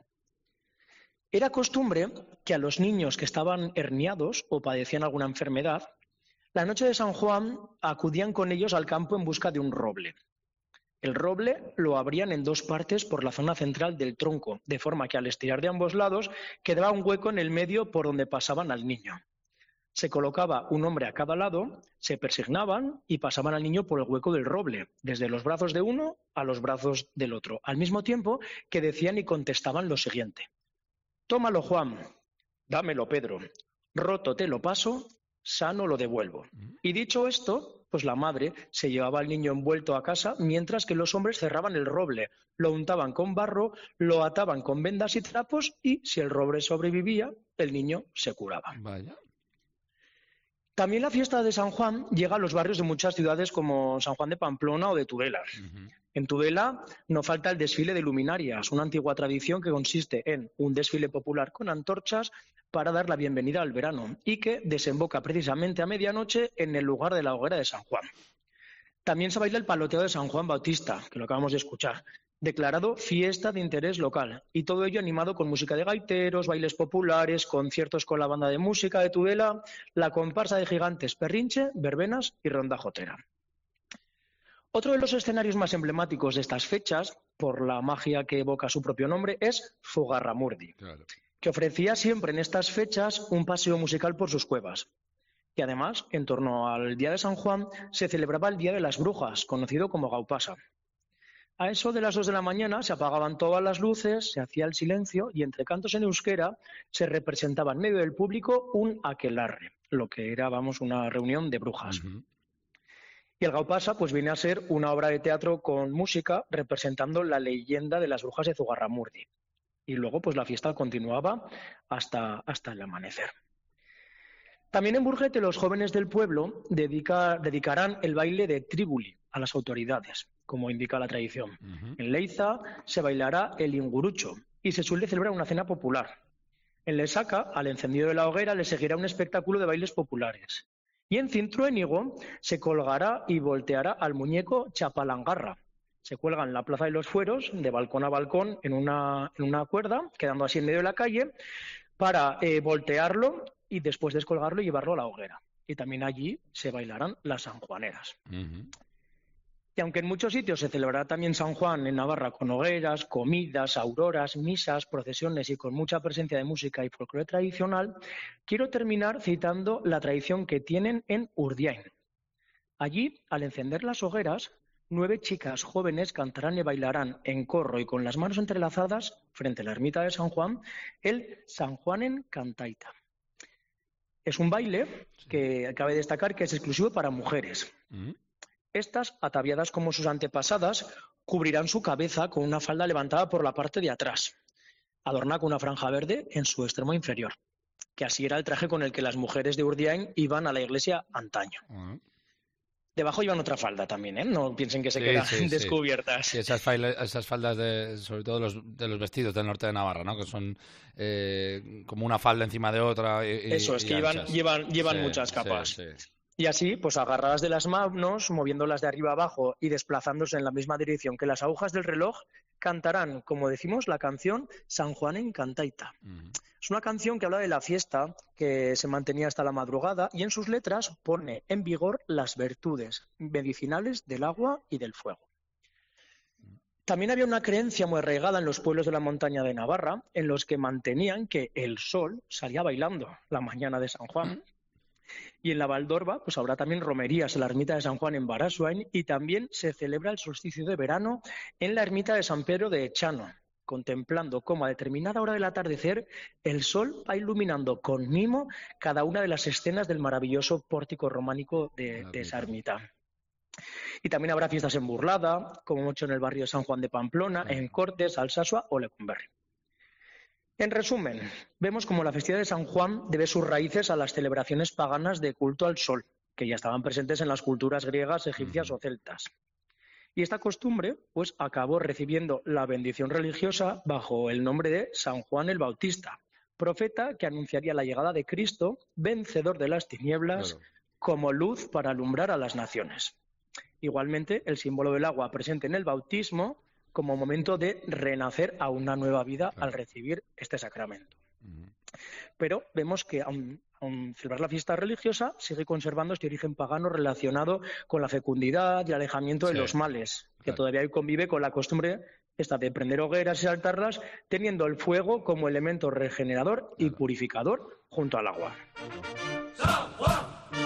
Era costumbre que a los niños que estaban herniados o padecían alguna enfermedad, la noche de San Juan acudían con ellos al campo en busca de un roble. El roble lo abrían en dos partes por la zona central del tronco, de forma que al estirar de ambos lados quedaba un hueco en el medio por donde pasaban al niño. Se colocaba un hombre a cada lado, se persignaban y pasaban al niño por el hueco del roble, desde los brazos de uno a los brazos del otro, al mismo tiempo que decían y contestaban lo siguiente: tómalo, Juan, dámelo, Pedro, roto te lo paso, sano lo devuelvo. Y dicho esto, pues la madre se llevaba al niño envuelto a casa, mientras que los hombres cerraban el roble, lo untaban con barro, lo ataban con vendas y trapos y, si el roble sobrevivía, el niño se curaba. Vaya. También la fiesta de San Juan llega a los barrios de muchas ciudades como San Juan de Pamplona o de Tudela. Uh-huh. En Tudela no falta el desfile de luminarias, una antigua tradición que consiste en un desfile popular con antorchas para dar la bienvenida al verano y que desemboca precisamente a medianoche en el lugar de la hoguera de San Juan. También se baila el paloteo de San Juan Bautista, que lo acabamos de escuchar, declarado fiesta de interés local, y todo ello animado con música de gaiteros, bailes populares, conciertos con la banda de música de Tudela, la comparsa de gigantes Perrinche, verbenas y ronda jotera. Otro de los escenarios más emblemáticos de estas fechas, por la magia que evoca su propio nombre, es Fugarramurdi, claro. que ofrecía siempre en estas fechas un paseo musical por sus cuevas. Y además, en torno al día de San Juan, se celebraba el Día de las Brujas, conocido como Gaupasa. A eso de las dos de la mañana se apagaban todas las luces, se hacía el silencio y entre cantos en euskera se representaba en medio del público un aquelarre, lo que era, vamos, una reunión de brujas. Uh-huh. Y el Gaupasa pues viene a ser una obra de teatro con música representando la leyenda de las brujas de Zugarramurdi. Y luego pues la fiesta continuaba hasta, hasta el amanecer. También en Burgete los jóvenes del pueblo dedica, dedicarán el baile de Tríbuli a las autoridades, como indica la tradición. Uh-huh. En Leiza se bailará el Ingurucho y se suele celebrar una cena popular. En Lesaca, al encendido de la hoguera, le seguirá un espectáculo de bailes populares. Y en Cintruénigo se colgará y volteará al muñeco Chapalangarra. Se cuelga en la Plaza de los Fueros, de balcón a balcón, en una, en una cuerda, quedando así en medio de la calle, para eh, voltearlo y después descolgarlo y llevarlo a la hoguera. Y también allí se bailarán las sanjuaneras. Uh-huh. Y aunque en muchos sitios se celebrará también San Juan en Navarra con hogueras, comidas, auroras, misas, procesiones y con mucha presencia de música y folclore tradicional, quiero terminar citando la tradición que tienen en Urdiain. Allí, al encender las hogueras, nueve chicas jóvenes cantarán y bailarán en corro y con las manos entrelazadas frente a la ermita de San Juan el San Juanen Cantaita. Es un baile que cabe destacar que es exclusivo para mujeres. Uh-huh. Estas, ataviadas como sus antepasadas, cubrirán su cabeza con una falda levantada por la parte de atrás, adornada con una franja verde en su extremo inferior, que así era el traje con el que las mujeres de Urdiain iban a la iglesia antaño. Uh-huh. Debajo llevan otra falda también, ¿eh? No piensen que se sí, quedan sí, descubiertas. Sí, esas, faldas, esas faldas, de, sobre todo los, de los vestidos del norte de Navarra, ¿no? Que son eh, como una falda encima de otra. Y, Eso es, y que llevan, llevan, llevan sí, muchas capas. Sí, sí. Y así, pues agarradas de las manos, moviéndolas de arriba abajo y desplazándose en la misma dirección que las agujas del reloj, cantarán, como decimos, la canción San Juanen Cantaita. Uh-huh. Es una canción que habla de la fiesta que se mantenía hasta la madrugada y en sus letras pone en vigor las virtudes medicinales del agua y del fuego. También había una creencia muy arraigada en los pueblos de la montaña de Navarra en los que mantenían que el sol salía bailando la mañana de San Juan. Uh-huh. Y en la Valdorba pues habrá también romerías en la ermita de San Juan en Barasuain y también se celebra el solsticio de verano en la ermita de San Pedro de Echano, contemplando cómo a determinada hora del atardecer el sol va iluminando con mimo cada una de las escenas del maravilloso pórtico románico de, de esa ermita. Y también habrá fiestas en Burlada, como mucho en el barrio de San Juan de Pamplona, en Cortes, Alsasua o Lecumberri. En resumen, vemos como la festividad de San Juan debe sus raíces a las celebraciones paganas de culto al sol, que ya estaban presentes en las culturas griegas, egipcias uh-huh. o celtas. Y esta costumbre, pues, acabó recibiendo la bendición religiosa bajo el nombre de San Juan el Bautista, profeta que anunciaría la llegada de Cristo, vencedor de las tinieblas, claro. como luz para alumbrar a las naciones. Igualmente, el símbolo del agua presente en el bautismo como momento de renacer a una nueva vida claro. al recibir este sacramento. Uh-huh. Pero vemos que aun, aun celebrar la fiesta religiosa sigue conservando este origen pagano relacionado con la fecundidad y el alejamiento sí. de los males, que claro. todavía hoy convive con la costumbre esta de prender hogueras y saltarlas, teniendo el fuego como elemento regenerador y purificador junto al agua. ¡San Juan!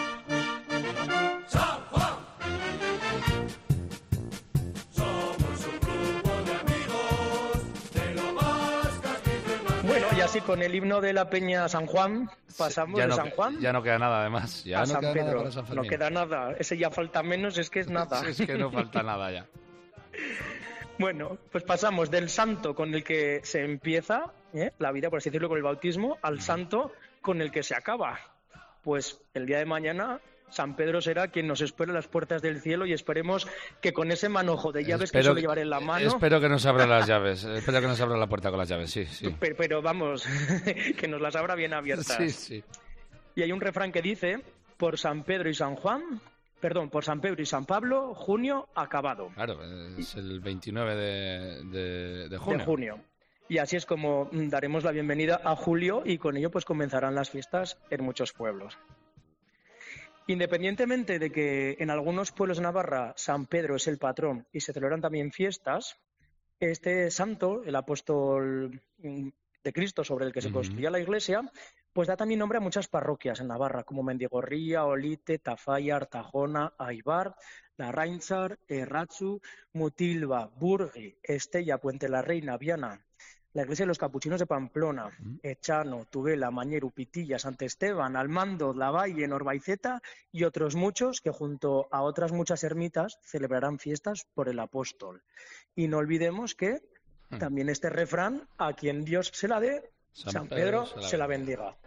Y así con el himno de la Peña San Juan pasamos no, de San Juan ya no queda nada además ya a no San queda Pedro. Nada para San no queda nada, ese ya falta menos, es que es nada. Es que no falta nada ya. Bueno, pues pasamos del santo con el que se empieza ¿eh? la vida, por así decirlo, con el bautismo, al santo con el que se acaba. Pues el día de mañana San Pedro será quien nos espere las puertas del cielo y esperemos que con ese manojo de llaves espero, que suele llevar en la mano... Espero que nos abra las llaves, espero que nos abra la puerta con las llaves, sí, sí. Pero, pero vamos, que nos las abra bien abiertas. Sí, sí. Y hay un refrán que dice, por San Pedro y San Juan, perdón, por San Pedro y San Pablo, junio acabado. Claro, es el veintinueve de, de, de junio. De junio. Y así es como daremos la bienvenida a julio y con ello pues comenzarán las fiestas en muchos pueblos. Independientemente de que en algunos pueblos de Navarra San Pedro es el patrón y se celebran también fiestas, este santo, el apóstol de Cristo sobre el que se construía uh-huh. la iglesia, pues da también nombre a muchas parroquias en Navarra, como Mendigorría, Olite, Tafalla, Artajona, Aibar, Larraintzar, Erratzu, Mutilva, Burgi, Estella, Puente la Reina, Viana, la iglesia de los Capuchinos de Pamplona, uh-huh. Echano, Tudela, Mañeru, Pitilla, Sant Esteban, Almando, Lavalle, Norbaiceta y otros muchos que junto a otras muchas ermitas celebrarán fiestas por el apóstol. Y no olvidemos que uh-huh. también este refrán, a quien Dios se la dé, San, San Pedro, Pedro se la, se la bendiga.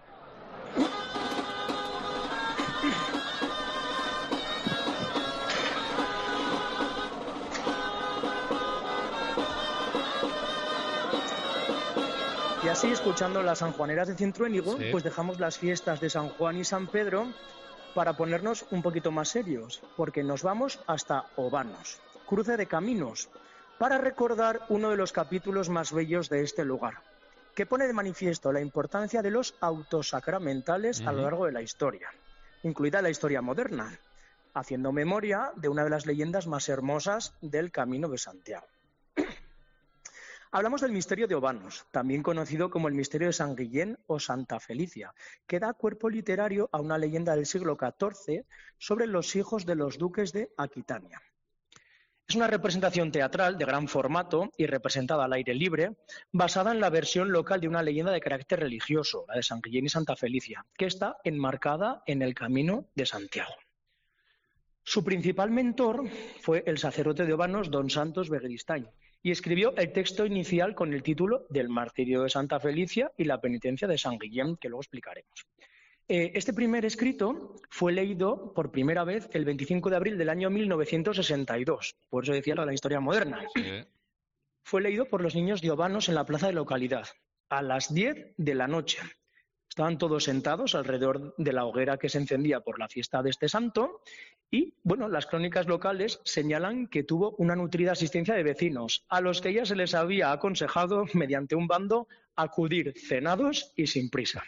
Y así, escuchando las sanjuaneras de Cintruénigo, sí. pues dejamos las fiestas de San Juan y San Pedro para ponernos un poquito más serios, porque nos vamos hasta Obanos, cruce de caminos, para recordar uno de los capítulos más bellos de este lugar, que pone de manifiesto la importancia de los autos sacramentales uh-huh. a lo largo de la historia, incluida la historia moderna, haciendo memoria de una de las leyendas más hermosas del Camino de Santiago. Hablamos del misterio de Obanos, también conocido como el misterio de San Guillén o Santa Felicia, que da cuerpo literario a una leyenda del siglo catorce sobre los hijos de los duques de Aquitania. Es una representación teatral de gran formato y representada al aire libre, basada en la versión local de una leyenda de carácter religioso, la de San Guillén y Santa Felicia, que está enmarcada en el Camino de Santiago. Su principal mentor fue el sacerdote de Obanos, don Santos Begiristain, y escribió el texto inicial con el título del martirio de Santa Felicia y la penitencia de San Guillén, que luego explicaremos. Eh, este primer escrito fue leído por primera vez el veinticinco de abril del año mil novecientos sesenta y dos, por eso decía lo de la historia moderna. Sí. Fue leído por los niños de Obanos en la plaza de localidad, a las diez de la noche. Estaban todos sentados alrededor de la hoguera que se encendía por la fiesta de este santo y, bueno, las crónicas locales señalan que tuvo una nutrida asistencia de vecinos, a los que ya se les había aconsejado, mediante un bando, acudir cenados y sin prisa.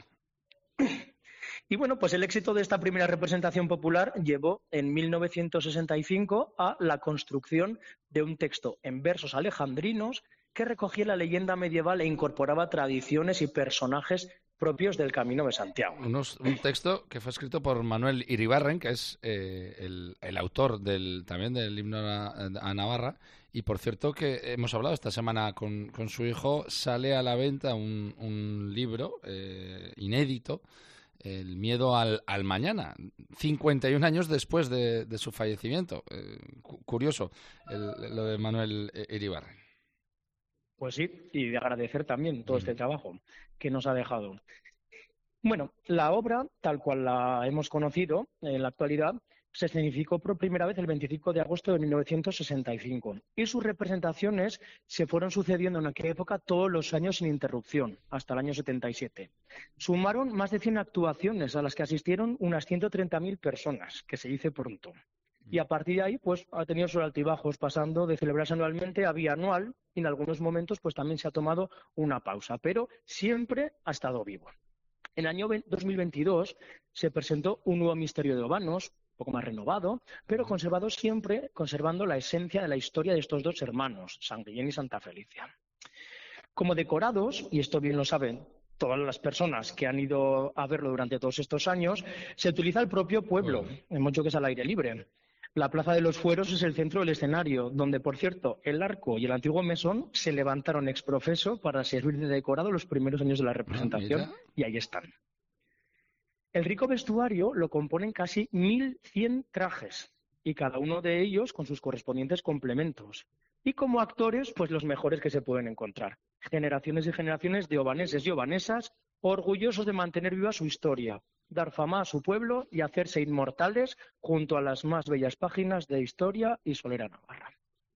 Y, bueno, pues el éxito de esta primera representación popular llevó en mil novecientos sesenta y cinco a la construcción de un texto en versos alejandrinos que recogía la leyenda medieval e incorporaba tradiciones y personajes propios del Camino de Santiago. Unos, un texto que fue escrito por Manuel Iribarren, que es eh, el, el autor del, también del himno a, a Navarra, y por cierto que hemos hablado esta semana con, con su hijo, sale a la venta un, un libro eh, inédito, El miedo al, al mañana, cincuenta y un años después de, de su fallecimiento. Eh, cu- curioso el, lo de Manuel Iribarren. Pues sí, y de agradecer también todo este trabajo que nos ha dejado. Bueno, la obra, tal cual la hemos conocido en la actualidad, se escenificó por primera vez el veinticinco de agosto de mil novecientos sesenta y cinco y sus representaciones se fueron sucediendo en aquella época todos los años sin interrupción, hasta el año setenta y siete. Sumaron más de cien actuaciones a las que asistieron unas ciento treinta mil personas, que se dice pronto. Y a partir de ahí, pues ha tenido sus altibajos, pasando de celebrarse anualmente a bianual, y en algunos momentos pues también se ha tomado una pausa, pero siempre ha estado vivo. En el año dos mil veintidós se presentó un nuevo misterio de Obanos, un poco más renovado, pero conservado siempre, conservando la esencia de la historia de estos dos hermanos, San Guillén y Santa Felicia. Como decorados, y esto bien lo saben todas las personas que han ido a verlo durante todos estos años, se utiliza el propio pueblo, en mucho que es al aire libre. La Plaza de los Fueros es el centro del escenario, donde, por cierto, el arco y el antiguo mesón se levantaron ex profeso para servir de decorado los primeros años de la representación, ah, y ahí están. El rico vestuario lo componen casi mil cien trajes, y cada uno de ellos con sus correspondientes complementos. Y como actores, pues los mejores que se pueden encontrar. Generaciones y generaciones de obaneses y obanesas orgullosos de mantener viva su historia, dar fama a su pueblo y hacerse inmortales junto a las más bellas páginas de historia y solera navarra.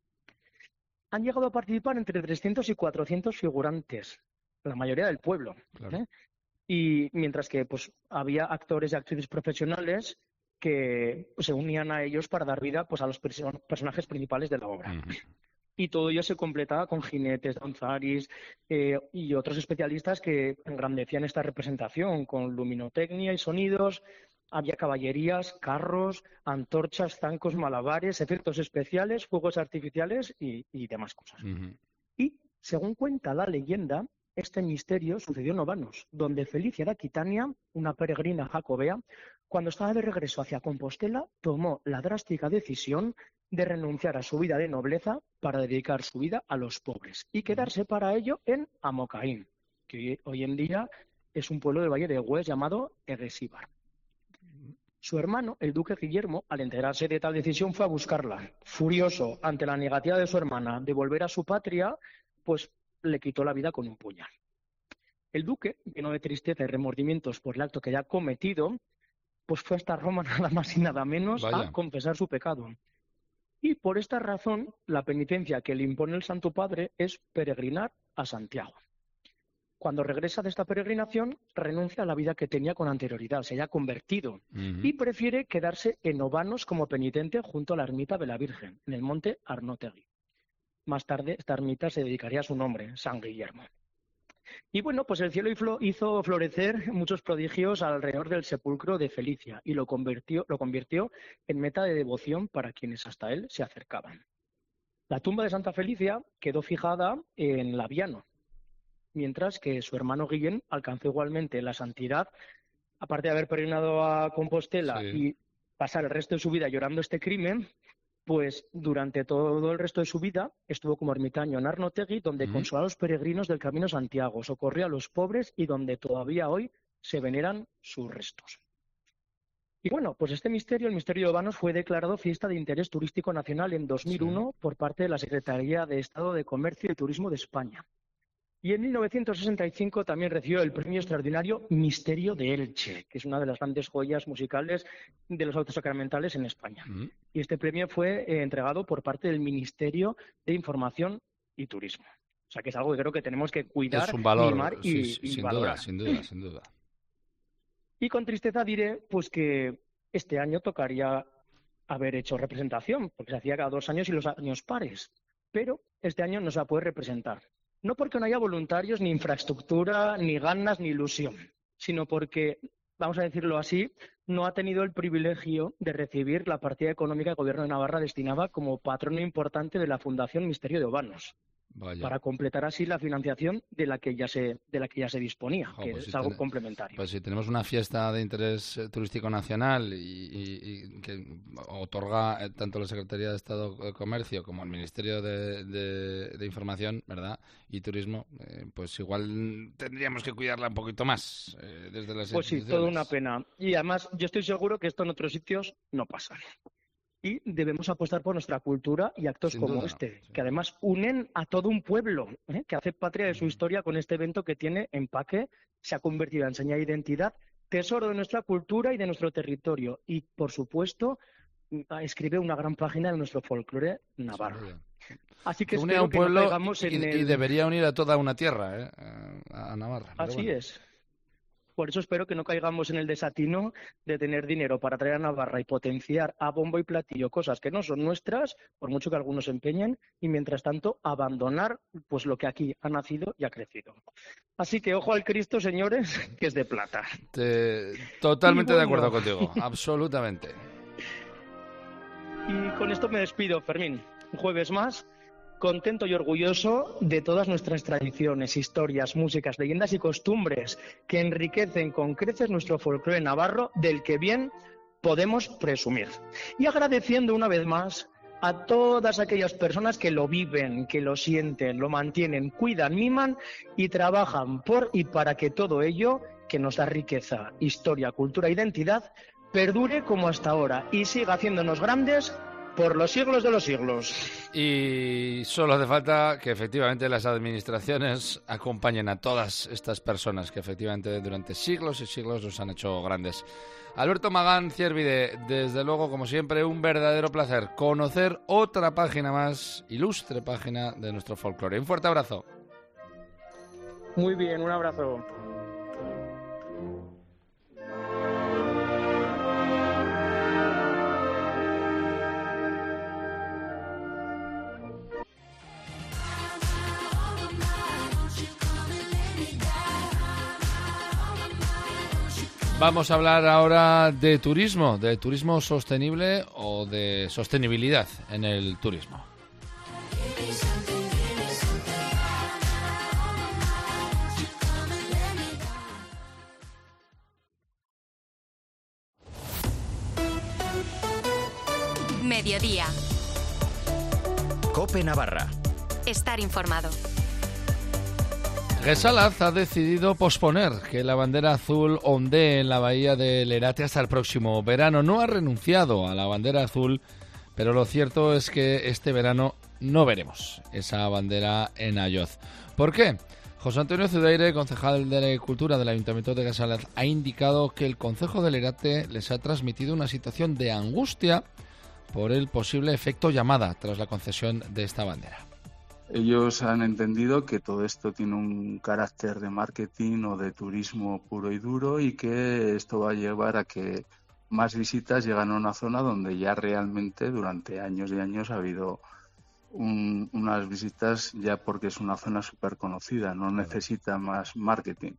Han llegado a participar entre trescientos y cuatrocientos figurantes, la mayoría del pueblo. Claro. ¿eh? Y mientras que pues había actores y actrices profesionales que se unían a ellos para dar vida pues a los perso- personajes principales de la obra. Uh-huh. Y todo ello se completaba con jinetes, danzaris eh, y otros especialistas que engrandecían esta representación con luminotecnia y sonidos. Había caballerías, carros, antorchas, zancos, malabares, efectos especiales, fuegos artificiales y, y demás cosas. Uh-huh. Y, según cuenta la leyenda, este misterio sucedió en Obanos, donde Felicia de Aquitania, una peregrina jacobea, cuando estaba de regreso hacia Compostela, tomó la drástica decisión de renunciar a su vida de nobleza para dedicar su vida a los pobres y quedarse para ello en Amocaín, que hoy en día es un pueblo del Valle de Hues llamado Eguesíbar. Su hermano, el duque Guillermo, al enterarse de tal decisión, fue a buscarla. Furioso ante la negativa de su hermana de volver a su patria, pues le quitó la vida con un puñal. El duque, lleno de tristeza y remordimientos por el acto que había cometido, pues fue hasta Roma nada más y nada menos Vaya. a confesar su pecado. Y por esta razón, la penitencia que le impone el Santo Padre es peregrinar a Santiago. cuando regresa de esta peregrinación, renuncia a la vida que tenía con anterioridad, se haya convertido, uh-huh. y prefiere quedarse en Obanos como penitente junto a la ermita de la Virgen, en el monte Arnotegui. Más tarde, esta ermita se dedicaría a su nombre, San Guillermo. Y bueno, pues el cielo hizo florecer muchos prodigios alrededor del sepulcro de Felicia y lo convirtió, lo convirtió en meta de devoción para quienes hasta él se acercaban. La tumba de Santa Felicia quedó fijada en Labiano, mientras que su hermano Guillén alcanzó igualmente la santidad, aparte de haber peregrinado a Compostela, sí. y pasar el resto de su vida llorando este crimen, pues durante todo el resto de su vida estuvo como ermitaño en Arnotegui, donde uh-huh. consoló a los peregrinos del Camino de Santiago, socorrió a los pobres y donde todavía hoy se veneran sus restos. Y bueno, pues este misterio, el misterio de Obanos, fue declarado fiesta de interés turístico nacional en dos mil uno sí. por parte de la Secretaría de Estado de Comercio y Turismo de España. Y en mil novecientos sesenta y cinco también recibió el premio extraordinario Misterio de Elche, que es una de las grandes joyas musicales de los autos sacramentales en España. Mm. Y este premio fue eh, entregado por parte del Ministerio de Información y Turismo. O sea, que es algo que creo que tenemos que cuidar, es un valor, mimar y, sí, sí, y sin valorar. duda, sin duda, sin duda. Y con tristeza diré pues que este año tocaría haber hecho representación, porque se hacía cada dos años y los años pares. Pero este año no se va a poder representar. No porque no haya voluntarios, ni infraestructura, ni ganas, ni ilusión, sino porque, vamos a decirlo así, no ha tenido el privilegio de recibir la partida económica que el Gobierno de Navarra destinaba como patrono importante de la Fundación Misterio de Obanos. Vaya. Para completar así la financiación de la que ya se de la que ya se disponía, oh, que pues es si algo ten... complementario. Pues si tenemos una fiesta de interés turístico nacional y, y, y que otorga eh, tanto la Secretaría de Estado de Comercio como el Ministerio de, de, de Información, ¿verdad? Y Turismo, eh, pues igual tendríamos que cuidarla un poquito más eh, desde las Pues sí, toda una pena. Y además yo estoy seguro que esto en otros sitios no pasa. Y debemos apostar por nuestra cultura y actos Sin como duda, este, no. que además unen a todo un pueblo, ¿eh? que hace patria de su historia con este evento que tiene empaque, se ha convertido en señal de identidad, tesoro de nuestra cultura y de nuestro territorio. Y, por supuesto, escribe una gran página de nuestro folclore navarro. Sí, Así que, que une a un pueblo que no y, en el... y debería unir a toda una tierra, ¿eh? a Navarra. Así bueno. es. Por eso espero que no caigamos en el desatino de tener dinero para traer a Navarra y potenciar a bombo y platillo cosas que no son nuestras, por mucho que algunos se empeñen, y mientras tanto abandonar pues lo que aquí ha nacido y ha crecido. Así que ojo al Cristo, señores, que es de plata. Te... Totalmente bueno. de acuerdo contigo, absolutamente. Y con esto me despido, Fermín. Un jueves más. Contento y orgulloso de todas nuestras tradiciones, historias, músicas, leyendas y costumbres que enriquecen con creces nuestro folclore navarro, del que bien podemos presumir. Y agradeciendo una vez más a todas aquellas personas que lo viven, que lo sienten, lo mantienen, cuidan, miman y trabajan por y para que todo ello, que nos da riqueza, historia, cultura e identidad, perdure como hasta ahora y siga haciéndonos grandes por los siglos de los siglos. Y solo hace falta que efectivamente las administraciones acompañen a todas estas personas que efectivamente durante siglos y siglos nos han hecho grandes. Alberto Magán Ciervide, desde luego, como siempre, un verdadero placer conocer otra página más, ilustre página de nuestro folclore. Un fuerte abrazo. Muy bien, un abrazo. Vamos a hablar ahora de turismo, de turismo sostenible o de sostenibilidad en el turismo. Mediodía. COPE Navarra. Estar informado. Gesalaz ha decidido posponer que la bandera azul ondee en la bahía de Lerate hasta el próximo verano. No ha renunciado a la bandera azul, pero lo cierto es que este verano no veremos esa bandera en Ayoz. ¿Por qué? José Antonio Zudaire, concejal de Cultura del Ayuntamiento de Gesalaz, ha indicado que el Concejo de Lerate les ha transmitido una situación de angustia por el posible efecto llamada tras la concesión de esta bandera. Ellos han entendido que todo esto tiene un carácter de marketing o de turismo puro y duro y que esto va a llevar a que más visitas llegan a una zona donde ya realmente durante años y años ha habido un, unas visitas ya porque es una zona súper conocida, no necesita más marketing.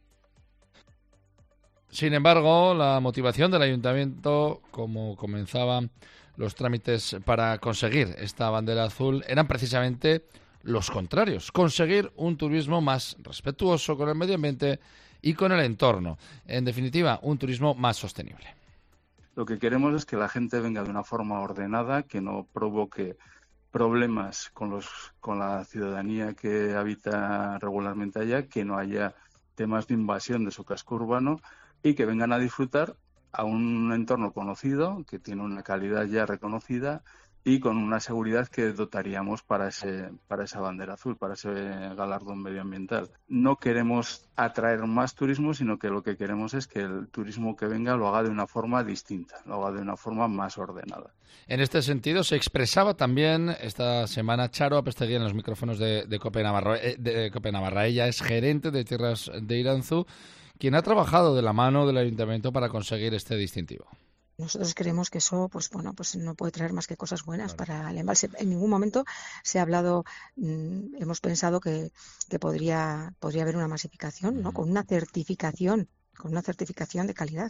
Sin embargo, la motivación del ayuntamiento, como comenzaban los trámites para conseguir esta bandera azul, eran precisamente los contrarios, conseguir un turismo más respetuoso con el medio ambiente y con el entorno. En definitiva, un turismo más sostenible. Lo que queremos es que la gente venga de una forma ordenada, que no provoque problemas con, los, con la ciudadanía que habita regularmente allá, que no haya temas de invasión de su casco urbano y que vengan a disfrutar a un entorno conocido, que tiene una calidad ya reconocida y con una seguridad que dotaríamos para ese para esa bandera azul, para ese galardón medioambiental. No queremos atraer más turismo, sino que lo que queremos es que el turismo que venga lo haga de una forma distinta, lo haga de una forma más ordenada. En este sentido, se expresaba también esta semana Charo Apestegui en los micrófonos de, de Cope Navarra. Eh, de Cope Navarra. Ella es gerente de Tierras de Iranzu, quien ha trabajado de la mano del ayuntamiento para conseguir este distintivo. Nosotros creemos que eso, pues bueno, pues no puede traer más que cosas buenas claro. para el embalse. En ningún momento se ha hablado, mmm, hemos pensado que, que podría, podría haber una masificación, ¿no? Con una certificación, con una certificación de calidad.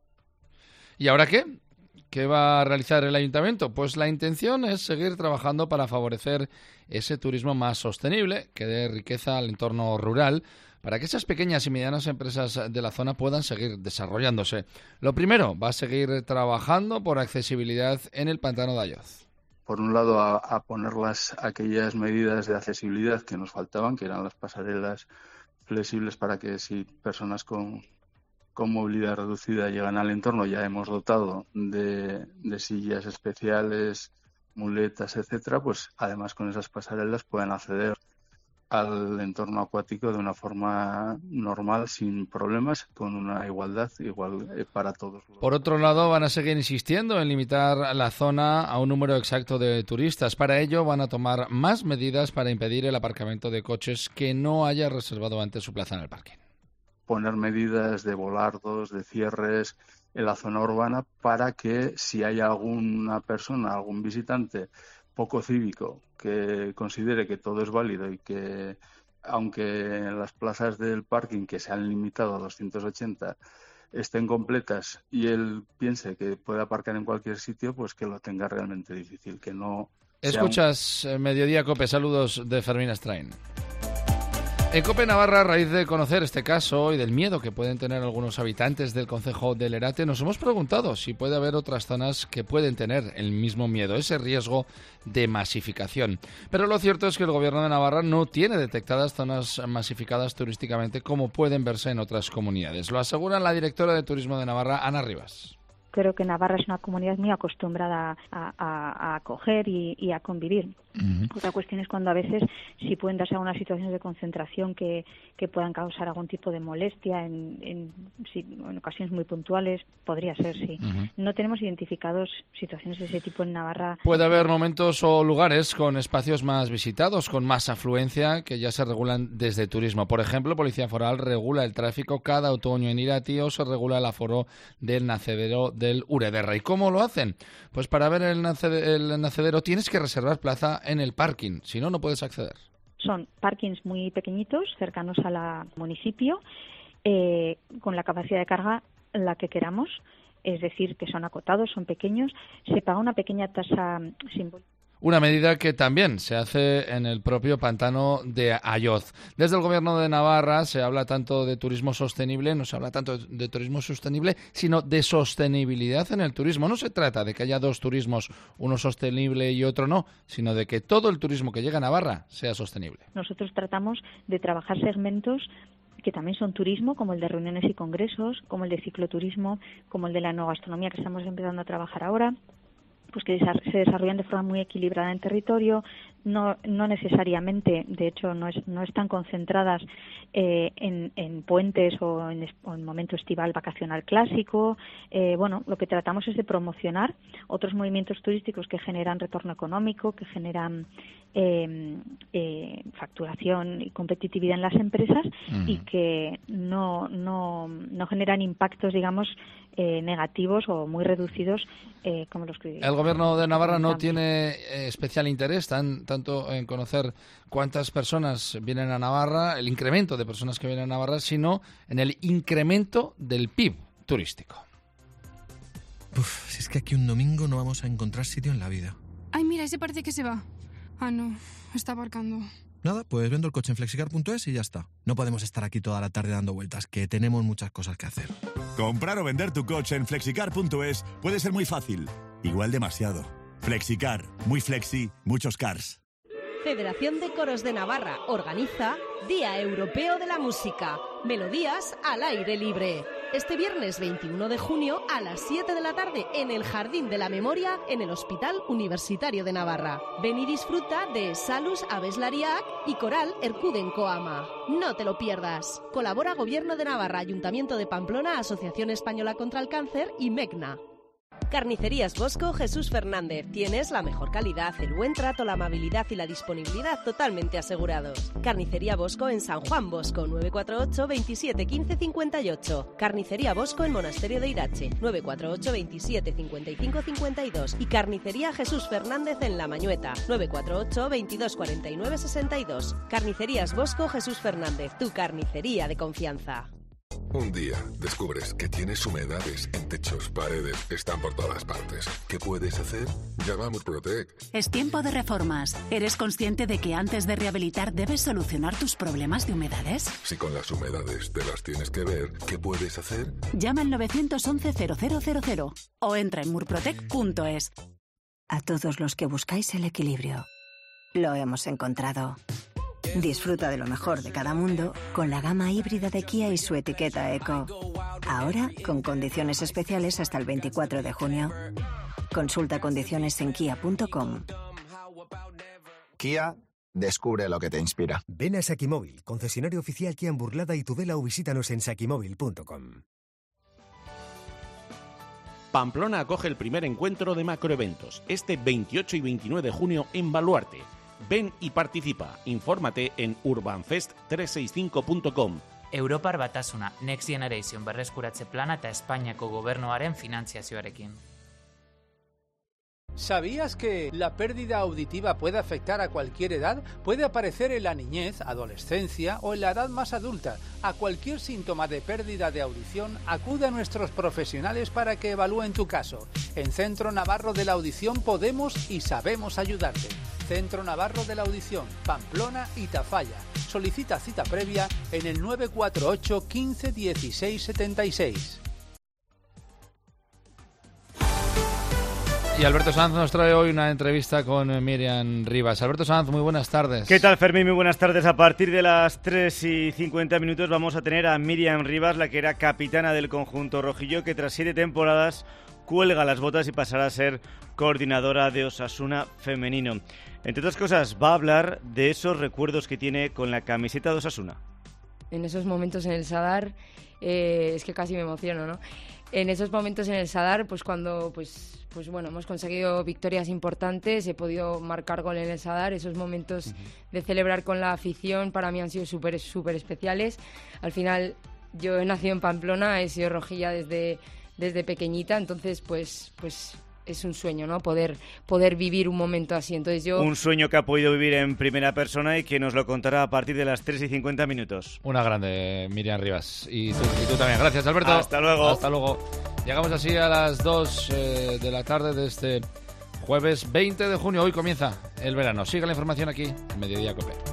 ¿Y ahora qué? ¿Qué va a realizar el ayuntamiento? Pues la intención es seguir trabajando para favorecer ese turismo más sostenible, que dé riqueza al entorno rural, para que esas pequeñas y medianas empresas de la zona puedan seguir desarrollándose. Lo primero, va a seguir trabajando por accesibilidad en el pantano de Ayoz. Por un lado, a, a poner las, aquellas medidas de accesibilidad que nos faltaban, que eran las pasarelas flexibles para que si personas con, con movilidad reducida llegan al entorno, ya hemos dotado de, de sillas especiales, muletas, etcétera, pues además con esas pasarelas pueden acceder al entorno acuático de una forma normal, sin problemas, con una igualdad igual para todos. Por otro lado, van a seguir insistiendo en limitar la zona a un número exacto de turistas. Para ello, van a tomar más medidas para impedir el aparcamiento de coches que no haya reservado antes su plaza en el parking. Poner medidas de volardos, de cierres en la zona urbana para que si hay alguna persona, algún visitante poco cívico que considere que todo es válido y que, aunque las plazas del parking que se han limitado a doscientos ochenta estén completas y él piense que puede aparcar en cualquier sitio, pues que lo tenga realmente difícil, que no... Escuchas un... Mediodía Cope, saludos de Fermín Astrain. En Cope Navarra, a raíz de conocer este caso y del miedo que pueden tener algunos habitantes del concejo de Lerate, nos hemos preguntado si puede haber otras zonas que pueden tener el mismo miedo, ese riesgo de masificación. Pero lo cierto es que el Gobierno de Navarra no tiene detectadas zonas masificadas turísticamente como pueden verse en otras comunidades. Lo asegura la directora de Turismo de Navarra, Ana Rivas. Creo que Navarra es una comunidad muy acostumbrada a, a, a acoger y, y a convivir. Uh-huh. Otra cuestión es cuando a veces sí pueden darse algunas situaciones de concentración que, que puedan causar algún tipo de molestia en, en, sí, en ocasiones muy puntuales, podría ser, sí. Uh-huh. No tenemos identificados situaciones de ese tipo en Navarra. Puede haber momentos o lugares con espacios más visitados, con más afluencia, que ya se regulan desde turismo. Por ejemplo, Policía Foral regula el tráfico cada otoño en Irati o se regula el aforo del nacedero del Urederra. ¿Y cómo lo hacen? Pues para ver el, nacede- el nacedero tienes que reservar plaza en el parking, si no, no puedes acceder. Son parkings muy pequeñitos, cercanos al municipio, eh, con la capacidad de carga la que queramos, es decir, que son acotados, son pequeños, se paga una pequeña tasa simbólica. Una medida que también se hace en el propio pantano de Ayoz. Desde el Gobierno de Navarra se habla tanto de turismo sostenible, no se habla tanto de turismo sostenible, sino de sostenibilidad en el turismo. No se trata de que haya dos turismos, uno sostenible y otro no, sino de que todo el turismo que llega a Navarra sea sostenible. Nosotros tratamos de trabajar segmentos que también son turismo, como el de reuniones y congresos, como el de cicloturismo, como el de la enogastronomía que estamos empezando a trabajar ahora, pues que se desarrollan de forma muy equilibrada en territorio, no no necesariamente, de hecho no es, no están concentradas eh, en, en puentes o en, o en momento estival vacacional clásico. Eh, bueno, lo que tratamos es de promocionar otros movimientos turísticos que generan retorno económico, que generan eh, eh, facturación y competitividad en las empresas uh-huh. y que no, no, no generan impactos, digamos, Eh, negativos o muy reducidos eh, como los que... El Gobierno de Navarra no tiene eh, especial interés tan, tanto en conocer cuántas personas vienen a Navarra, el incremento de personas que vienen a Navarra, sino en el incremento del P I B turístico. Uf, si es que aquí un domingo no vamos a encontrar sitio en la vida. Ay, mira, ese parece que se va. Ah, no, está aparcando. Nada, pues vendo el coche en flexicar punto es y ya está. No podemos estar aquí toda la tarde dando vueltas, que tenemos muchas cosas que hacer. Comprar o vender tu coche en flexicar punto es puede ser muy fácil, igual demasiado. Flexicar, muy flexi, muchos cars. Federación de Coros de Navarra organiza Día Europeo de la Música, Melodías al aire libre. Este viernes veintiuno de junio a las siete de la tarde en el Jardín de la Memoria en el Hospital Universitario de Navarra. Ven y disfruta de Salus Abeslariak y Coral Erkuden Koama. No te lo pierdas. Colabora Gobierno de Navarra, Ayuntamiento de Pamplona, Asociación Española contra el Cáncer y MECNA. Carnicerías Bosco Jesús Fernández. Tienes la mejor calidad, el buen trato, la amabilidad y la disponibilidad totalmente asegurados. Carnicería Bosco en San Juan Bosco, nueve cuatro ocho, veintisiete, quince, cincuenta y ocho. Carnicería Bosco en Monasterio de Irache, nueve cuatro ocho, veintisiete, cincuenta y cinco, cincuenta y dos. Y Carnicería Jesús Fernández en La Mañueta, nueve cuatro ocho, veintidós, cuarenta y nueve, sesenta y dos. Carnicerías Bosco Jesús Fernández, tu carnicería de confianza. Un día descubres que tienes humedades en techos, paredes, están por todas partes. ¿Qué puedes hacer? Llama a Murprotec. Es tiempo de reformas. ¿Eres consciente de que antes de rehabilitar debes solucionar tus problemas de humedades? Si con las humedades te las tienes que ver, ¿qué puedes hacer? Llama al nueve once, cero cero cero cero o entra en murprotec punto es. A todos los que buscáis el equilibrio, lo hemos encontrado. Disfruta de lo mejor de cada mundo con la gama híbrida de Kia y su etiqueta Eco. Ahora con condiciones especiales hasta el veinticuatro de junio. Consulta condiciones en kia punto com. Kia, descubre lo que te inspira. Ven a Sakimóvil, concesionario oficial Kia en Burlada y Tudela, o visítanos en sakimóvil punto com. Pamplona acoge el primer encuentro de macroeventos este veintiocho y veintinueve de junio en Baluarte. Ven y participa. Infórmate en urbanfest trescientos sesenta y cinco punto com. Europar Batasuna, Next Generation berreskuratze plana eta Espainiako gobernuaren finantziazioarekin. ¿Sabías que la pérdida auditiva puede afectar a cualquier edad? Puede aparecer en la niñez, adolescencia o en la edad más adulta. A cualquier síntoma de pérdida de audición, acude a nuestros profesionales para que evalúen tu caso. En Centro Navarro de la Audición podemos y sabemos ayudarte. Centro Navarro de la Audición, Pamplona y Tafalla. Solicita cita previa en el nueve cuatro ocho, quince, dieciséis, setenta y seis. Y Alberto Sanz nos trae hoy una entrevista con Miriam Rivas. Alberto Sanz, muy buenas tardes. ¿Qué tal, Fermín? Muy buenas tardes. A partir de las tres y cincuenta minutos vamos a tener a Miriam Rivas, la que era capitana del conjunto rojillo, que tras siete temporadas cuelga las botas y pasará a ser coordinadora de Osasuna femenino. Entre otras cosas, va a hablar de esos recuerdos que tiene con la camiseta de Osasuna. En esos momentos en el Sadar, eh, es que casi me emociono, ¿no? En esos momentos en el Sadar, pues cuando pues, pues bueno, hemos conseguido victorias importantes, he podido marcar gol en el Sadar, esos momentos uh-huh. de celebrar con la afición para mí han sido súper súper especiales. Al final, yo he nacido en Pamplona, he sido rojilla desde, desde pequeñita, entonces pues... pues es un sueño, ¿no? Poder, poder vivir un momento así. Entonces yo... Un sueño que ha podido vivir en primera persona y que nos lo contará a partir de las tres y cincuenta minutos. Una grande, Miriam Rivas. Y tú, y tú también. Gracias, Alberto. Hasta luego. Hasta luego. Llegamos así a las dos eh, de la tarde de este jueves veinte de junio. Hoy comienza el verano. Siga la información aquí en Mediodía Cope.